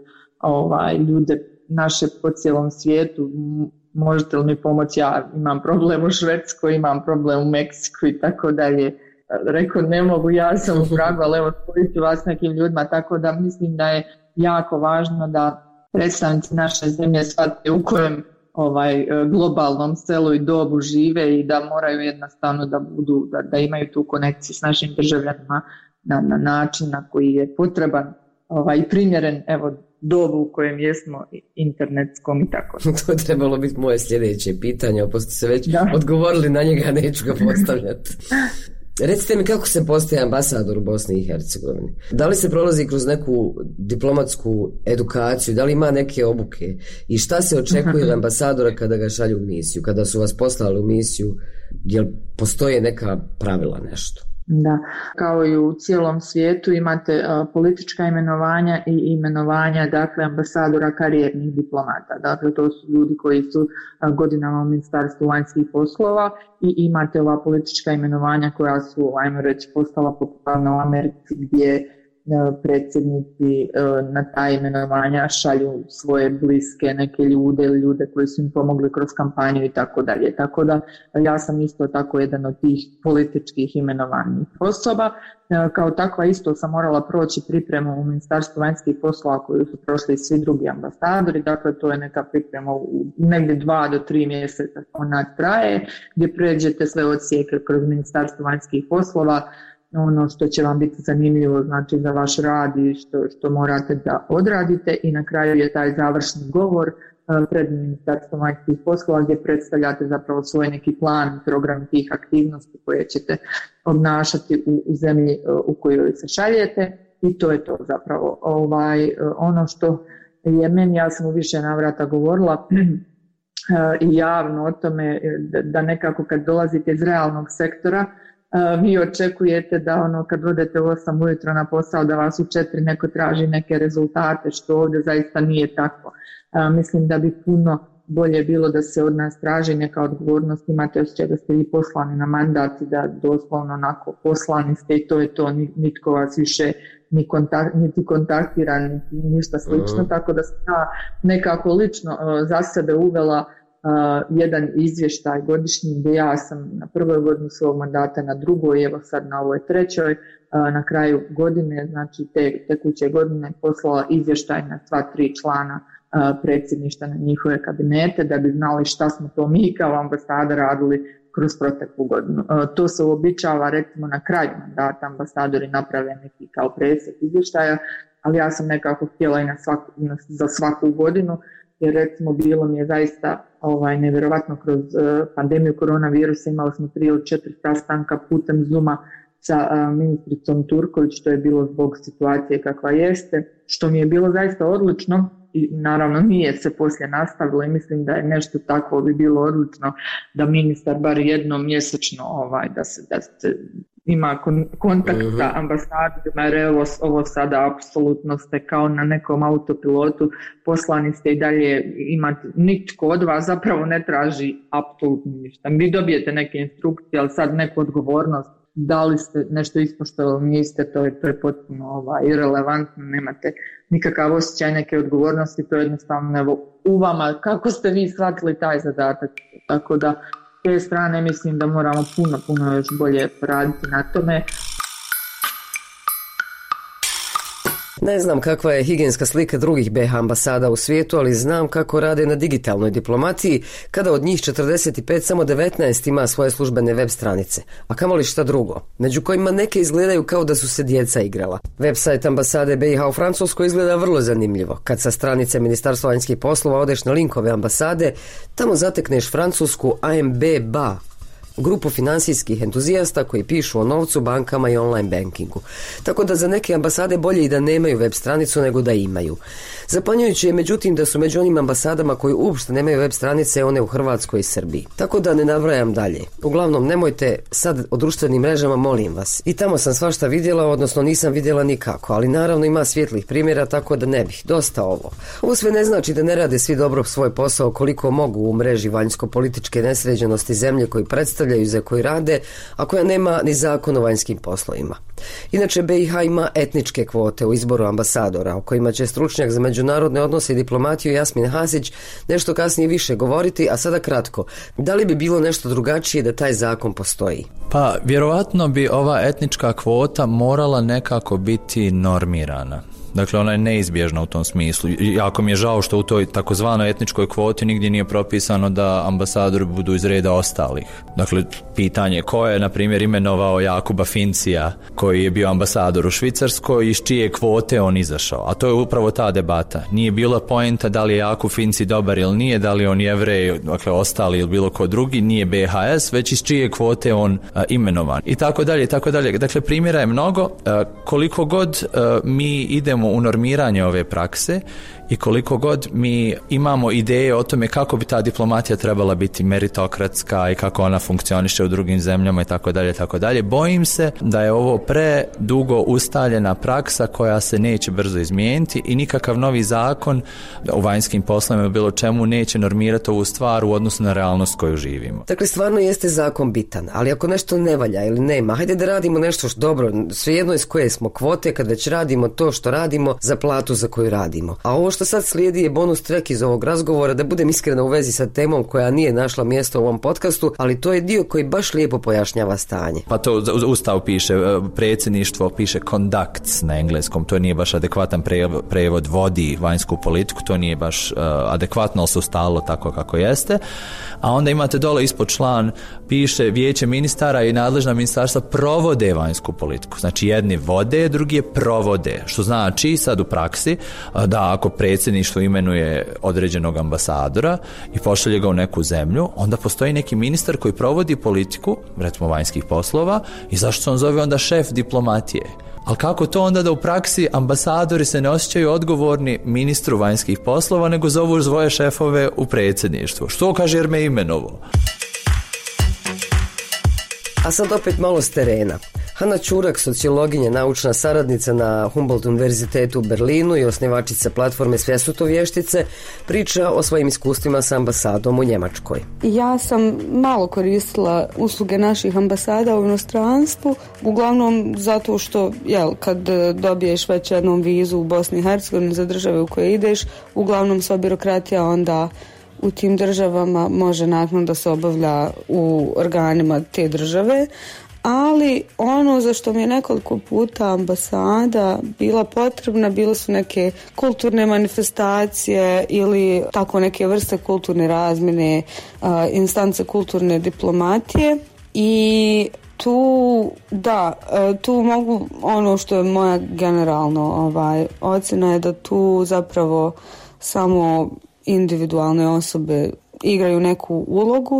ljude naše po cijelom svijetu, možete li mi pomoći, ja imam problem u Švedskoj, imam problem u Meksiku i tako dalje. rekao ne mogu, ja sam u pragu, ali evo spojiti vas nekim ljudima, tako da mislim da je jako važno da predstavnici naše zemlje shvate u kojem globalnom selu i dobu žive i da moraju jednostavno da budu, da imaju tu konekciju s našim državljanima na način na koji je potreban i primjeren dobu u kojem jesmo internetskom i tako. To je trebalo biti moje sljedeće pitanje, a pošto ste već odgovorili na njega, neću ga postavljati. Recite mi kako se postaje ambasador u Bosni i Hercegovini? Da li se prolazi kroz neku diplomatsku edukaciju? Da li ima neke obuke? I šta se očekuje od ambasadora kada ga šalju u misiju? Kada su vas poslali u misiju, jel postoje neka pravila, nešto? Da, kao i u cijelom svijetu imate politička imenovanja i imenovanja, dakle, ambasadora karijernih diplomata. Dakle, to su ljudi koji su godinama u Ministarstvu vanjskih poslova i imate ova politička imenovanja koja su, ajmo reći, postala popularna u Americi gdje predsjednici na ta imenovanja šalju svoje bliske neke ljude ili ljude koji su im pomogli kroz kampanju i tako dalje. Tako da ja sam isto tako jedan od tih političkih imenovanih osoba. Kao takva isto sam morala proći pripremu u Ministarstvu vanjskih poslova koju su prošli svi drugi ambasadori. Dakle, to je neka priprema u negdje 2 do 3 mjeseca ona traje, gdje pređete sve odsjeke kroz Ministarstvo vanjskih poslova, ono što će vam biti zanimljivo, znači za vaš rad i što morate da odradite, i na kraju je taj završni govor pred Ministarstvom vanjskih poslova gdje predstavljate zapravo svoj neki plan, program tih aktivnosti koje ćete obnašati u zemlji u kojoj se šaljete, i to je to zapravo. Ono što je meni, ja sam u više navrata govorila i javno o tome, da nekako kad dolazite iz realnog sektora, vi očekujete da kad odete u 8 ujutro na posao da vas u 4 neko traži neke rezultate, što ovdje zaista nije tako. Mislim da bi puno bolje bilo da se od nas traži neka odgovornost, imate osjećaj da ste vi poslani na mandat i da doslovno onako poslani ste i to je to, nitko vas više niti kontaktira, niti ništa slično, tako da sam ja nekako lično za sebe uvela jedan izvještaj godišnji gdje ja sam na prvoj godini svog mandata, na drugoj, evo sad na ovoj trećoj, na kraju godine, znači tekuće godine, poslala izvještaj na sva 3 člana predsjedništva na njihove kabinete da bi znali šta smo to mi kao ambasada radili kroz proteklu godinu. To se uobičava recimo na kraju mandata, ambasadori naprave neki kao presjek izvještaja, ali ja sam nekako htjela i za svaku godinu, jer recimo bilo mi je zaista nevjerovatno kroz pandemiju koronavirusa, imali smo 3 ili 4 sastanka putem Zooma sa ministricom Turković, što je bilo zbog situacije kakva jeste, što mi je bilo zaista odlično i naravno nije se poslije nastavilo i mislim da je nešto takvo bi bilo odlično da ministar bar jednom mjesečno da se ima kontakt sa ambasadorima, jer ovo sada apsolutno ste kao na nekom autopilotu, poslani ste i dalje imate, nitko od vas zapravo ne traži apsolutno ništa. Vi dobijete neke instrukcije, ali sad neku odgovornost, da li ste nešto ispoštovali, niste, to je potpuno irelevantno, nemate nikakav osjećaj neke odgovornosti, to je jednostavno u vama, kako ste vi shvatili taj zadatak, tako da s te strane mislim da moramo puno još bolje poraditi na tome. Ne znam kakva je higijenska slika drugih BiH ambasada u svijetu, ali znam kako rade na digitalnoj diplomatiji, kada od njih 45 samo 19 ima svoje službene web stranice, a kamoli šta drugo, među kojima neke izgledaju kao da su se djeca igrala. Website ambasade BiH u Francuskoj izgleda vrlo zanimljivo. Kad sa stranice Ministarstva vanjskih poslova odeš na linkove ambasade, tamo zatekneš francusku AMB-BA, grupu finansijskih entuzijasta koji pišu o novcu, bankama i online bankingu. Tako da za neke ambasade bolje i da nemaju web stranicu nego da imaju. Zapanjujuće je međutim da su među onim ambasadama koji uopšte nemaju web stranice one u Hrvatskoj i Srbiji. Tako da ne nabrajam dalje. Uglavnom nemojte sad o društvenim mrežama, molim vas. I tamo sam svašta vidjela, odnosno nisam vidjela nikako, ali naravno ima svijetlih primjera, tako da ne bih. Dosta ovo. Ovo sve ne znači da ne rade svi dobro svoj posao koliko mogu u mreži vanjsko-političke nesređenosti zemlje koji predstavljaju postavljaju za koji rade, a koja nema ni zakon o vanjskim poslovima. Inače, BiH ima etničke kvote u izboru ambasadora, o kojima će stručnjak za međunarodne odnose i diplomatiju Jasmin Hasić nešto kasnije više govoriti, a sada kratko. Da li bi bilo nešto drugačije da taj zakon postoji? Pa, vjerovatno bi ova etnička kvota morala nekako biti normirana. Dakle, ona je neizbježna u tom smislu. Jako mi je žao što u toj takozvanoj etničkoj kvoti nigdje nije propisano da ambasadori budu iz reda ostalih. Dakle, pitanje ko je, na primjer, imenovao Jakuba Fincija, koji je bio ambasador u Švicarskoj, iz čije kvote on izašao. A to je upravo ta debata. Nije bila poenta da li je Jakub Finci dobar ili nije, da li je on Jevrej, dakle, ostali ili bilo ko drugi, nije BHS, već iz čije kvote on imenovan. I tako dalje, i tako dalje. Dakle, primjera je mnogo. Koliko god mi idemo u normiranje ove prakse i koliko god mi imamo ideje o tome kako bi ta diplomatija trebala biti meritokratska i kako ona funkcioniše u drugim zemljama i tako dalje, bojim se da je ovo predugo ustaljena praksa koja se neće brzo izmijeniti i nikakav novi zakon o vanjskim poslovima bilo čemu neće normirati ovu stvar u odnosu na realnost koju živimo. Dakle, stvarno jeste zakon bitan, ali ako nešto ne valja ili nema, hajde da radimo nešto što dobro, svejedno iz koje smo kvote, kad već radimo to što radimo za platu za koju radimo. A ovo što sad slijedi je bonus track iz ovog razgovora, da budem iskrena u vezi sa temom koja nije našla mjesto u ovom podcastu, ali to je dio koji baš lijepo pojašnjava stanje. Pa to Ustav piše, predsjedništvo piše conducts na engleskom, to nije baš adekvatan prevod, vodi vanjsku politiku, to nije baš adekvatno, ali se ustalo tako kako jeste. A onda imate dole ispod član, piše vijeće ministara i nadležna ministarstva provode vanjsku politiku. Znači jedni vode, drugi je provode, što znači sad u praksi da ako predsjedništvo imenuje određenog ambasadora i pošalje ga u neku zemlju, onda postoji neki ministar koji provodi politiku, recimo vanjskih poslova, i zašto se on zove onda šef diplomatije? Ali kako to onda da u praksi ambasadori se ne osjećaju odgovorni ministru vanjskih poslova, nego zovu svoje šefove u predsjedništvu? Što kaže jer me imenovo? A sad opet malo s terena. Hana Čurak, sociologinja, naučna saradnica na Humboldt univerzitetu u Berlinu i osnivačica platforme Svjesutovještice, priča o svojim iskustvima sa ambasadom u Njemačkoj. Ja sam malo koristila usluge naših ambasada u inostranstvu, uglavnom zato što kad dobiješ već jednom vizu u Bosni i Hercegovini za države u koje ideš, uglavnom sva birokratija onda u tim državama može nakon da se obavlja u organima te države. Ali ono za što mi je nekoliko puta ambasada bila potrebna, bile su neke kulturne manifestacije ili tako neke vrste kulturne razmjene, instance kulturne diplomatije. I tu mogu, ono što je moja generalno ocjena je da tu zapravo samo individualne osobe igraju neku ulogu.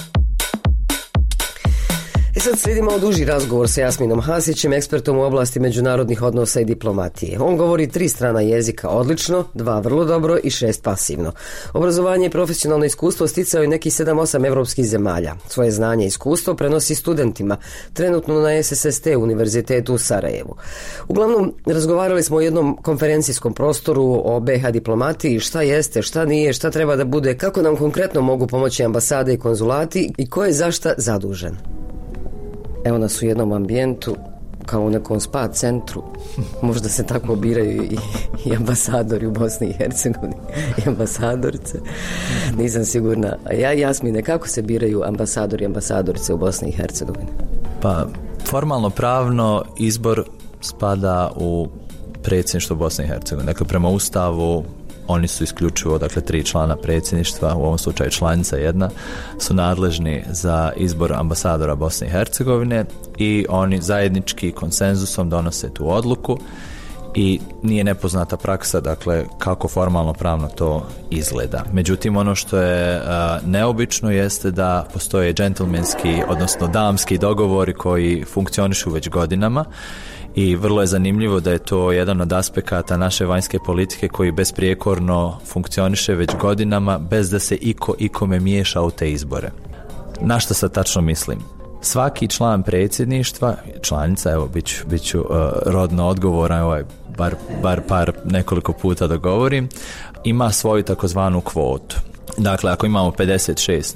I sad slijedi malo duži razgovor sa Jasminom Hasićem, ekspertom u oblasti međunarodnih odnosa i diplomatije. On govori 3 strana jezika odlično, 2 vrlo dobro i 6 pasivno. Obrazovanje i profesionalno iskustvo sticao je nekih 7-8 evropskih zemalja. Svoje znanje i iskustvo prenosi studentima, trenutno na SSST univerzitetu u Sarajevu. Uglavnom, razgovarali smo o jednom konferencijskom prostoru o BiH diplomatiji, šta jeste, šta nije, šta treba da bude, kako nam konkretno mogu pomoći ambasade i konzulati i ko je za šta zadužen. Evo nas u jednom ambijentu, kao u nekom spa centru. Možda se tako biraju i ambasadori u Bosni i Hercegovini i ambasadorice. Nisam sigurna. A Jasmine, kako se biraju ambasadori i ambasadorice u Bosni i Hercegovini? Pa, formalno pravno izbor spada u predsjedništvo Bosne i Hercegovine. Dakle, prema Ustavu oni su isključivo, 3 člana predsjedništva, u ovom slučaju članica jedna, su nadležni za izbor ambasadora Bosne i Hercegovine i oni zajednički konsenzusom donose tu odluku i nije nepoznata praksa, kako formalno pravno to izgleda. Međutim, ono što je neobično jeste da postoje džentlmenski, odnosno damski dogovori koji funkcionišu već godinama. I vrlo je zanimljivo da je to jedan od aspekata naše vanjske politike koji besprijekorno funkcioniše već godinama bez da se ikome miješa u te izbore. Na što sad tačno mislim? Svaki član predsjedništva, članica, evo bit ću rodno odgovoran, bar nekoliko puta da govorim, ima svoju takozvanu kvotu. Dakle, ako imamo 56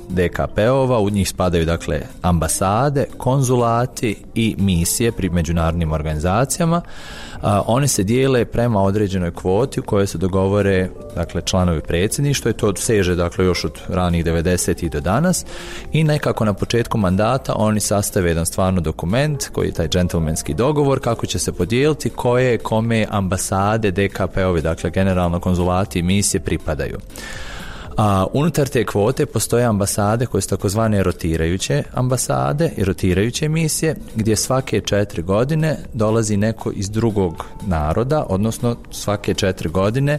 DKP-ova, u njih spadaju dakle ambasade, konzulati i misije pri međunarodnim organizacijama. Oni se dijele prema određenoj kvoti u kojoj se dogovore dakle članovi predsjedništva i to seže dakle još od ranih 90-ih do danas i nekako na početku mandata oni sastave jedan stvarno dokument koji je taj džentlmenski dogovor kako će se podijeliti koje kome ambasade DKP-ovi, dakle generalno konzulati i misije pripadaju. Unutar te kvote postoje ambasade koje su takozvane rotirajuće ambasade i rotirajuće misije gdje svake 4 godine dolazi neko iz drugog naroda, odnosno svake 4 godine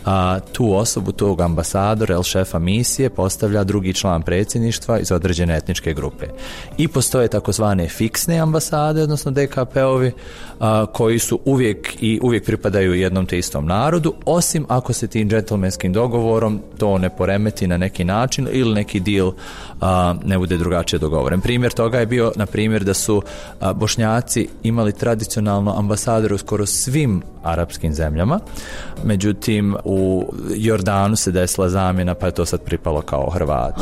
tu osobu, tog ambasadora ili šefa misije postavlja drugi član predsjedništva iz određene etničke grupe. I postoje takozvane fiksne ambasade, odnosno DKP-ovi koji su uvijek pripadaju jednom te istom narodu, osim ako se tim džentlmenskim dogovorom to ne poremeti na neki način ili neki deal ne bude drugačije dogovoren. Primjer toga je bio, na primjer, da su Bošnjaci imali tradicionalno ambasadore u skoro svim arapskim zemljama, međutim u Jordanu se desila zamjena pa je to sad pripalo kao Hrvati.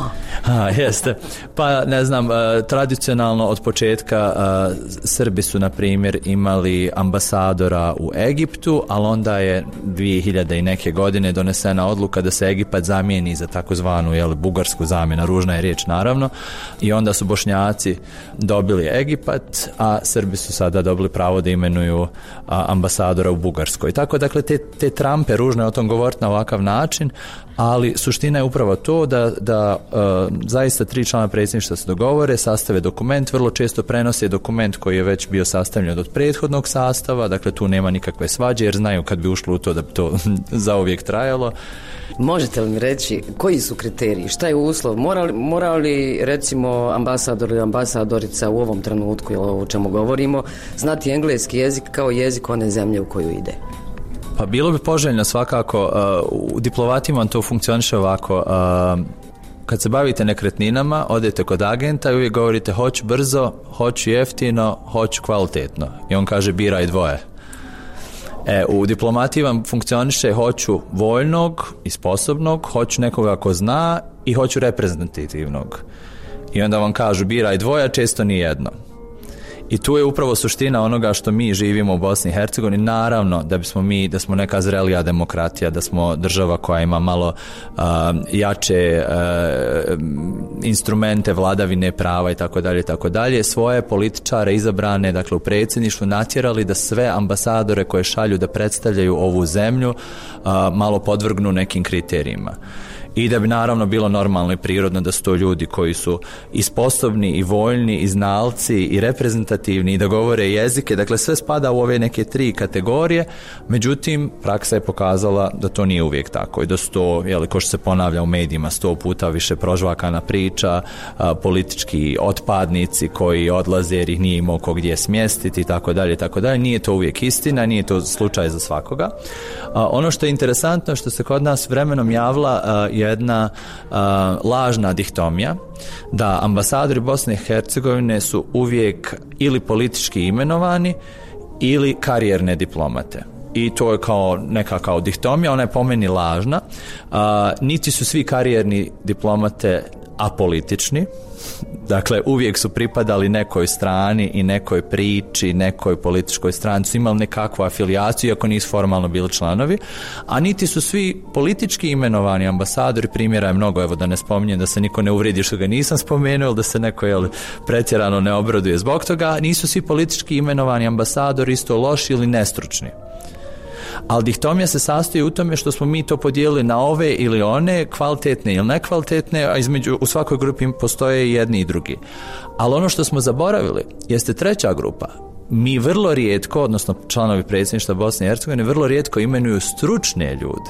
Jeste. Pa ne znam, tradicionalno od početka Srbi su na primjer imali ambasadora u Egiptu, ali onda je 2000 i neke godine donesena odluka da se Egipat zamijeni za takozvanu bugarsku zamjenu, ružna je riječ naravno, i onda su Bošnjaci dobili Egipat, a Srbi su sada dobili pravo da imenuju ambasadora u Bugarskoj. Tako dakle te trampe ružne o tom govoriti na ovakav način, ali suština je upravo to da zaista 3 člana predsjedništva se dogovore, sastave dokument, vrlo često prenose dokument koji je već bio sastavljen od prethodnog sastava, dakle tu nema nikakve svađe jer znaju kad bi ušlo u to da bi to zauvijek trajalo. Možete li mi reći koji su kriteriji, šta je uslov, mora li recimo ambasador ili ambasadorica u ovom trenutku ili o čemu govorimo znati engleski jezik kao jezik one zemlje u koju ide? Pa bilo bi poželjno svakako, u diplomatima to funkcioniše ovako, kad se bavite nekretninama, odete kod agenta i uvijek govorite hoću brzo, hoću jeftino, hoću kvalitetno i on kaže biraj dvoje. U diplomatiji vam funkcioniše hoću voljnog i sposobnog, hoću nekoga ko zna i hoću reprezentativnog. I onda vam kažu biraj dvoje, često ni jedno. I tu je upravo suština onoga što mi živimo u Bosni i Hercegovini. Naravno da smo neka zrelija demokratija, da smo država koja ima malo jače instrumente vladavine prava i tako dalje, svoje političare izabrane dakle u predsjedništvu natjerali da sve ambasadore koje šalju da predstavljaju ovu zemlju malo podvrgnu nekim kriterijima. I da bi naravno bilo normalno i prirodno da su to ljudi koji su i sposobni i voljni i znalci i reprezentativni i da govore jezike, dakle sve spada u ove neke 3 kategorije, međutim praksa je pokazala da to nije uvijek tako i da su to, ko što se ponavlja u medijima 100 puta više prožvakana priča, politički otpadnici koji odlaze jer ih nije imao ko gdje smjestiti i tako dalje, nije to uvijek istina, nije to slučaj za svakoga. Ono što je interesantno što se kod nas vremenom javila jedna lažna dihtomija da ambasadori Bosne i Hercegovine su uvijek ili politički imenovani ili karijerne diplomate. I to je kao dihtomija, ona je po meni lažna. Niti su svi karijerni diplomate apolitični, dakle uvijek su pripadali nekoj strani i nekoj priči, nekoj političkoj stranci, su imali nekakvu afilijaciju iako nisu formalno bili članovi, a niti su svi politički imenovani ambasadori, primjera je mnogo, evo da ne spominjem da se niko ne uvredi što ga nisam spomenuo ili da se neko pretjerano ne obraduje zbog toga, nisu svi politički imenovani ambasadori isto loši ili nestručni. Ali dihtomija se sastoji u tome što smo mi to podijelili na ove ili one, kvalitetne ili nekvalitetne, a u svakoj grupi postoje i jedni i drugi. Ali ono što smo zaboravili jeste treća grupa. Mi vrlo rijetko, odnosno članovi predsjedništva Bosne i Hercegovine, vrlo rijetko imenuju stručne ljude.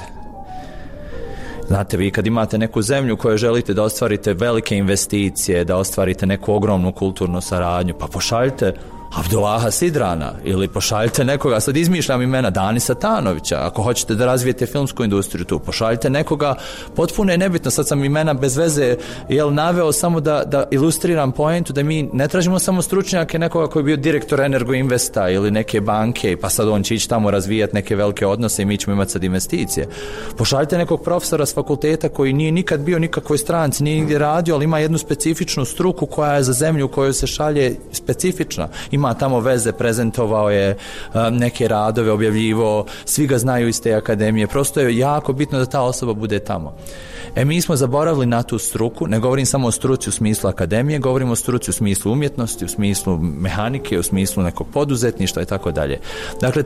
Znate, vi kad imate neku zemlju u kojoj želite da ostvarite velike investicije, da ostvarite neku ogromnu kulturnu saradnju, pa pošaljite Abdullaha Sidrana ili pošaljite nekoga, sad izmišljam imena, Dani Satanovića, ako hoćete da razvijete filmsku industriju tu, pošaljite nekoga, potpuno je nebitno, sad sam imena bez veze naveo samo da ilustriram poentu da mi ne tražimo samo stručnjake nekoga koji je bio direktor Energoinvesta ili neke banke, pa sad on će ići tamo razvijati neke velike odnose i mi ćemo imati sad investicije. Pošaljite nekog profesora s fakulteta koji nije nikad bio nikakvoj stranci, nije nigdje radio, ali ima jednu specifičnu struku koja je za zemlju u kojoj se šalje specifična. Ima tamo veze, prezentovao je neke radove, objavljivo, svi ga znaju iz te akademije. Prosto je jako bitno da ta osoba bude tamo. Mi smo zaboravili na tu struku, ne govorim samo o struci u smislu akademije, govorim o struci u smislu umjetnosti, u smislu mehanike, u smislu nekog poduzetništva i tako dalje. Dakle,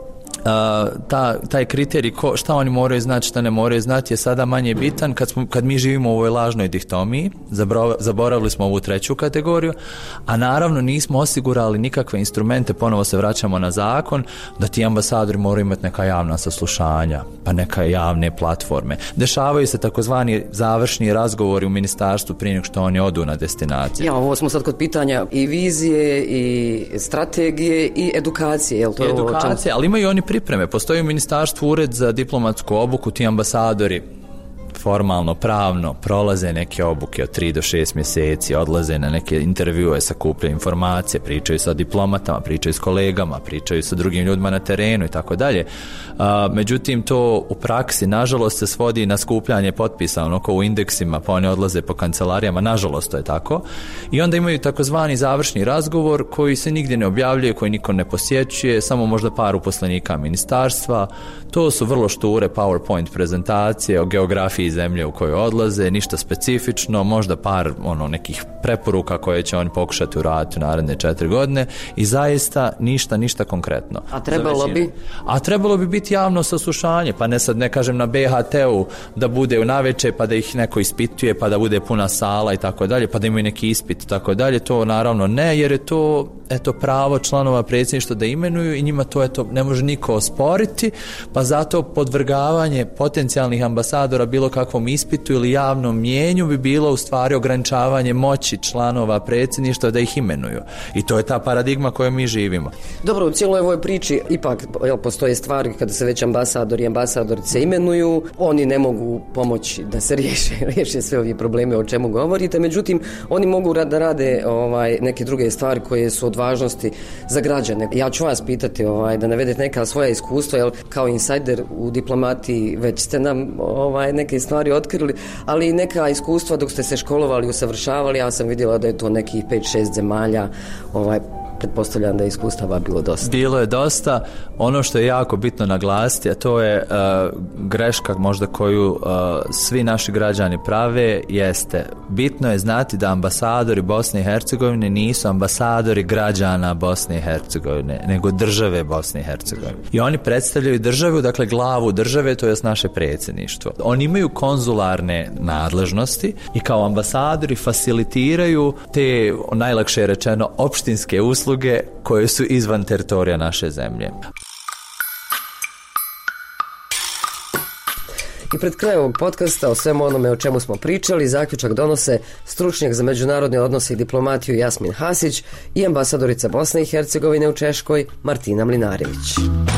taj kriterij šta oni moraju znati, šta ne moraju znati je sada manje bitan kad mi živimo u ovoj lažnoj dihtomiji. Zaboravili smo ovu treću kategoriju, a naravno nismo osigurali nikakve instrumente, ponovo se vraćamo na zakon, da ti ambasadori moraju imati neka javna saslušanja, pa neka javne platforme. Dešavaju se takozvani završni razgovori u ministarstvu prije nego što oni odu na destinaciju. Ja, ovo smo sad kod pitanja i vizije i strategije i edukacije, je li to je edukacije, ali imaju oni pripreme. Postoji u ministarstvu ured za diplomatsku obuku, ti ambasadori formalno, pravno prolaze neke obuke od 3 do 6 mjeseci, odlaze na neke intervjue, sakupljaju informacije, pričaju sa diplomatama, pričaju s kolegama, pričaju sa drugim ljudima na terenu i tako dalje. Međutim, to u praksi nažalost se svodi na skupljanje potpisa, onako u indeksima, pa oni odlaze po kancelarijama, nažalost to je tako. I onda imaju takozvani završni razgovor koji se nigdje ne objavljuje, koji niko ne posjećuje, samo možda par uposlenika ministarstva. To su vrlo šture PowerPoint prezentacije o geografiji zemlje u kojoj odlaze, ništa specifično, možda par nekih preporuka koje će oni pokušati uraditi u naredne 4 godine i zaista ništa konkretno. A trebalo bi biti javno saslušanje, pa ne kažem na BHT-u da bude u navečer pa da ih neko ispituje, pa da bude puna sala i tako dalje, pa da imaju neki ispit i tako dalje, to naravno ne, jer je to pravo članova predsjedništva da imenuju i njima to ne može niko osporiti, pa zato podvrgavanje potencijalnih ambasadora bilo kakvom ispitu ili javnom mijenju bi bilo u stvari ograničavanje moći članova predsjedništva da ih imenuju. I to je ta paradigma koju mi živimo. Dobro, u cijeloj ovoj priči ipak postoje stvari kada se već ambasadori i ambasadorice imenuju, oni ne mogu pomoći da se riješe sve ovi probleme o čemu govorite, međutim oni mogu da rade neke druge stvari koje su od važnosti za građane. Ja ću vas pitati da navedete neka svoja iskustva, jer kao insajder u diplomatiji već ste nam neke stvari otkrili, ali i neka iskustva dok ste se školovali, usavršavali. Ja sam vidjela da je to nekih 5-6 zemalja, pretpostavljam da je iskustava bilo dosta. Bilo je dosta. Ono što je jako bitno naglasiti, a to je greška možda koju svi naši građani prave, jeste bitno je znati da ambasadori Bosne i Hercegovine nisu ambasadori građana Bosne i Hercegovine, nego države Bosne i Hercegovine. I oni predstavljaju državu, dakle glavu države, to je naše predsjedništvo. Oni imaju konzularne nadležnosti i kao ambasadori facilitiraju te, najlakše rečeno, opštinske usluge koje su izvan teritorija naše zemlje. I pred krajem ovog podcasta o svemu onome o čemu smo pričali, zaključak donose stručnjak za međunarodne odnose i diplomatiju Jasmin Hasić i ambasadorica Bosne i Hercegovine u Češkoj Martina Mlinarević.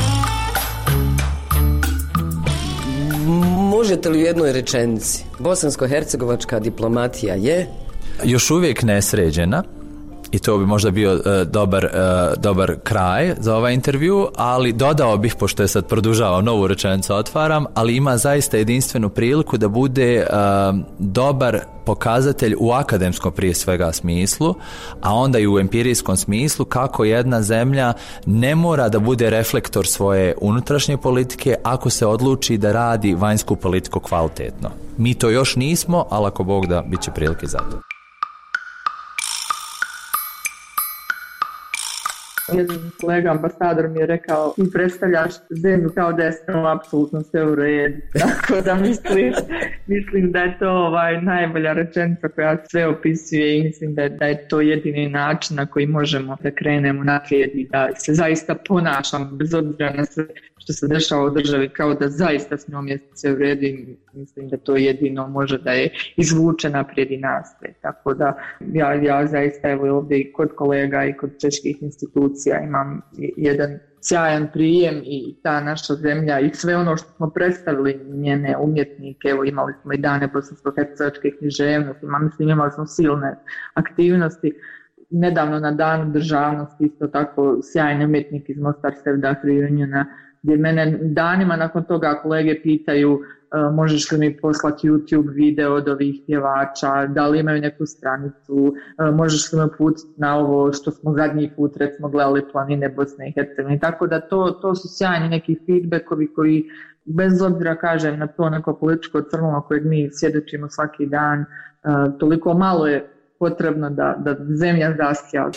Možete li u jednoj rečenici, bosansko-hercegovačka diplomatija je? Još uvijek nesređena. I to bi možda bio dobar kraj za ovaj intervju, ali dodao bih, pošto je sad produžavam, novu rečenicu otvaram, ali ima zaista jedinstvenu priliku da bude dobar pokazatelj u akademskom prije svega smislu, a onda i u empirijskom smislu kako jedna zemlja ne mora da bude reflektor svoje unutrašnje politike ako se odluči da radi vanjsku politiku kvalitetno. Mi to još nismo, ali ako Bog da, bit će prilike za to. Jedan kolega ambasador mi je rekao, ti predstavljaš zemlju kao da je apsolutno sve u redu. Tako da mislim da je to najbolja rečenica koja sve opisuje i mislim da je to jedini način na koji možemo da krenemo naprijed i da se zaista ponašamo bez obzira na sve što se dešava u državi kao da zaista s njom je sve u redu i mislim da to jedino može da je izvuče naprijed i nastaje. Tako da ja zaista evo ovdje i kod kolega i kod čeških institucija imam jedan sjajan prijem i ta naša zemlja i sve ono što smo predstavili njene umjetnike, evo imali smo i dane bosansko-hercegovačke književnosti, imali smo silne aktivnosti. Nedavno na danu državnosti isto tako sjajni umjetnik iz Mostar Sevdah Reuniona, gdje mene danima nakon toga kolege pitaju možeš li mi poslati YouTube video od ovih pjevača, da li imaju neku stranicu, možeš li me uputiti na ovo što smo zadnji put recimo gledali planine Bosne i Hercegovine. Tako da to su sjajni neki feedbackovi koji bez obzira kažem na to neko političko crno kojeg mi svjedočimo svaki dan, toliko malo je potrebno da zemlja zasja.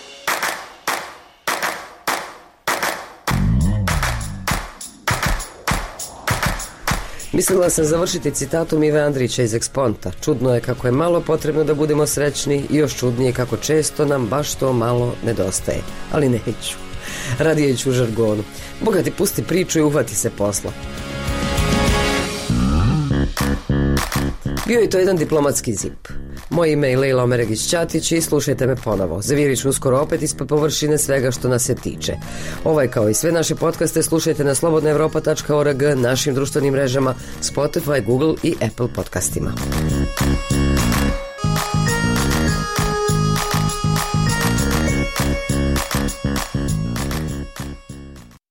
Mislila sam završiti citatom Ive Andrića iz Eksponta. Čudno je kako je malo potrebno da budemo srećni i još čudnije kako često nam baš to malo nedostaje. Ali neću. Radije ću u žargonu. Boga ti pusti priču i uhvati se posla. Bio je to jedan diplomatski zip. Moje ime je Lejla Omeregić-Ćatić i slušajte me ponovo. Zavirit ću uskoro opet ispod površine svega što nas se tiče. Ovaj kao i sve naše podcaste slušajte na slobodnaevropa.org, našim društvenim mrežama, Spotify, Google i Apple podcastima.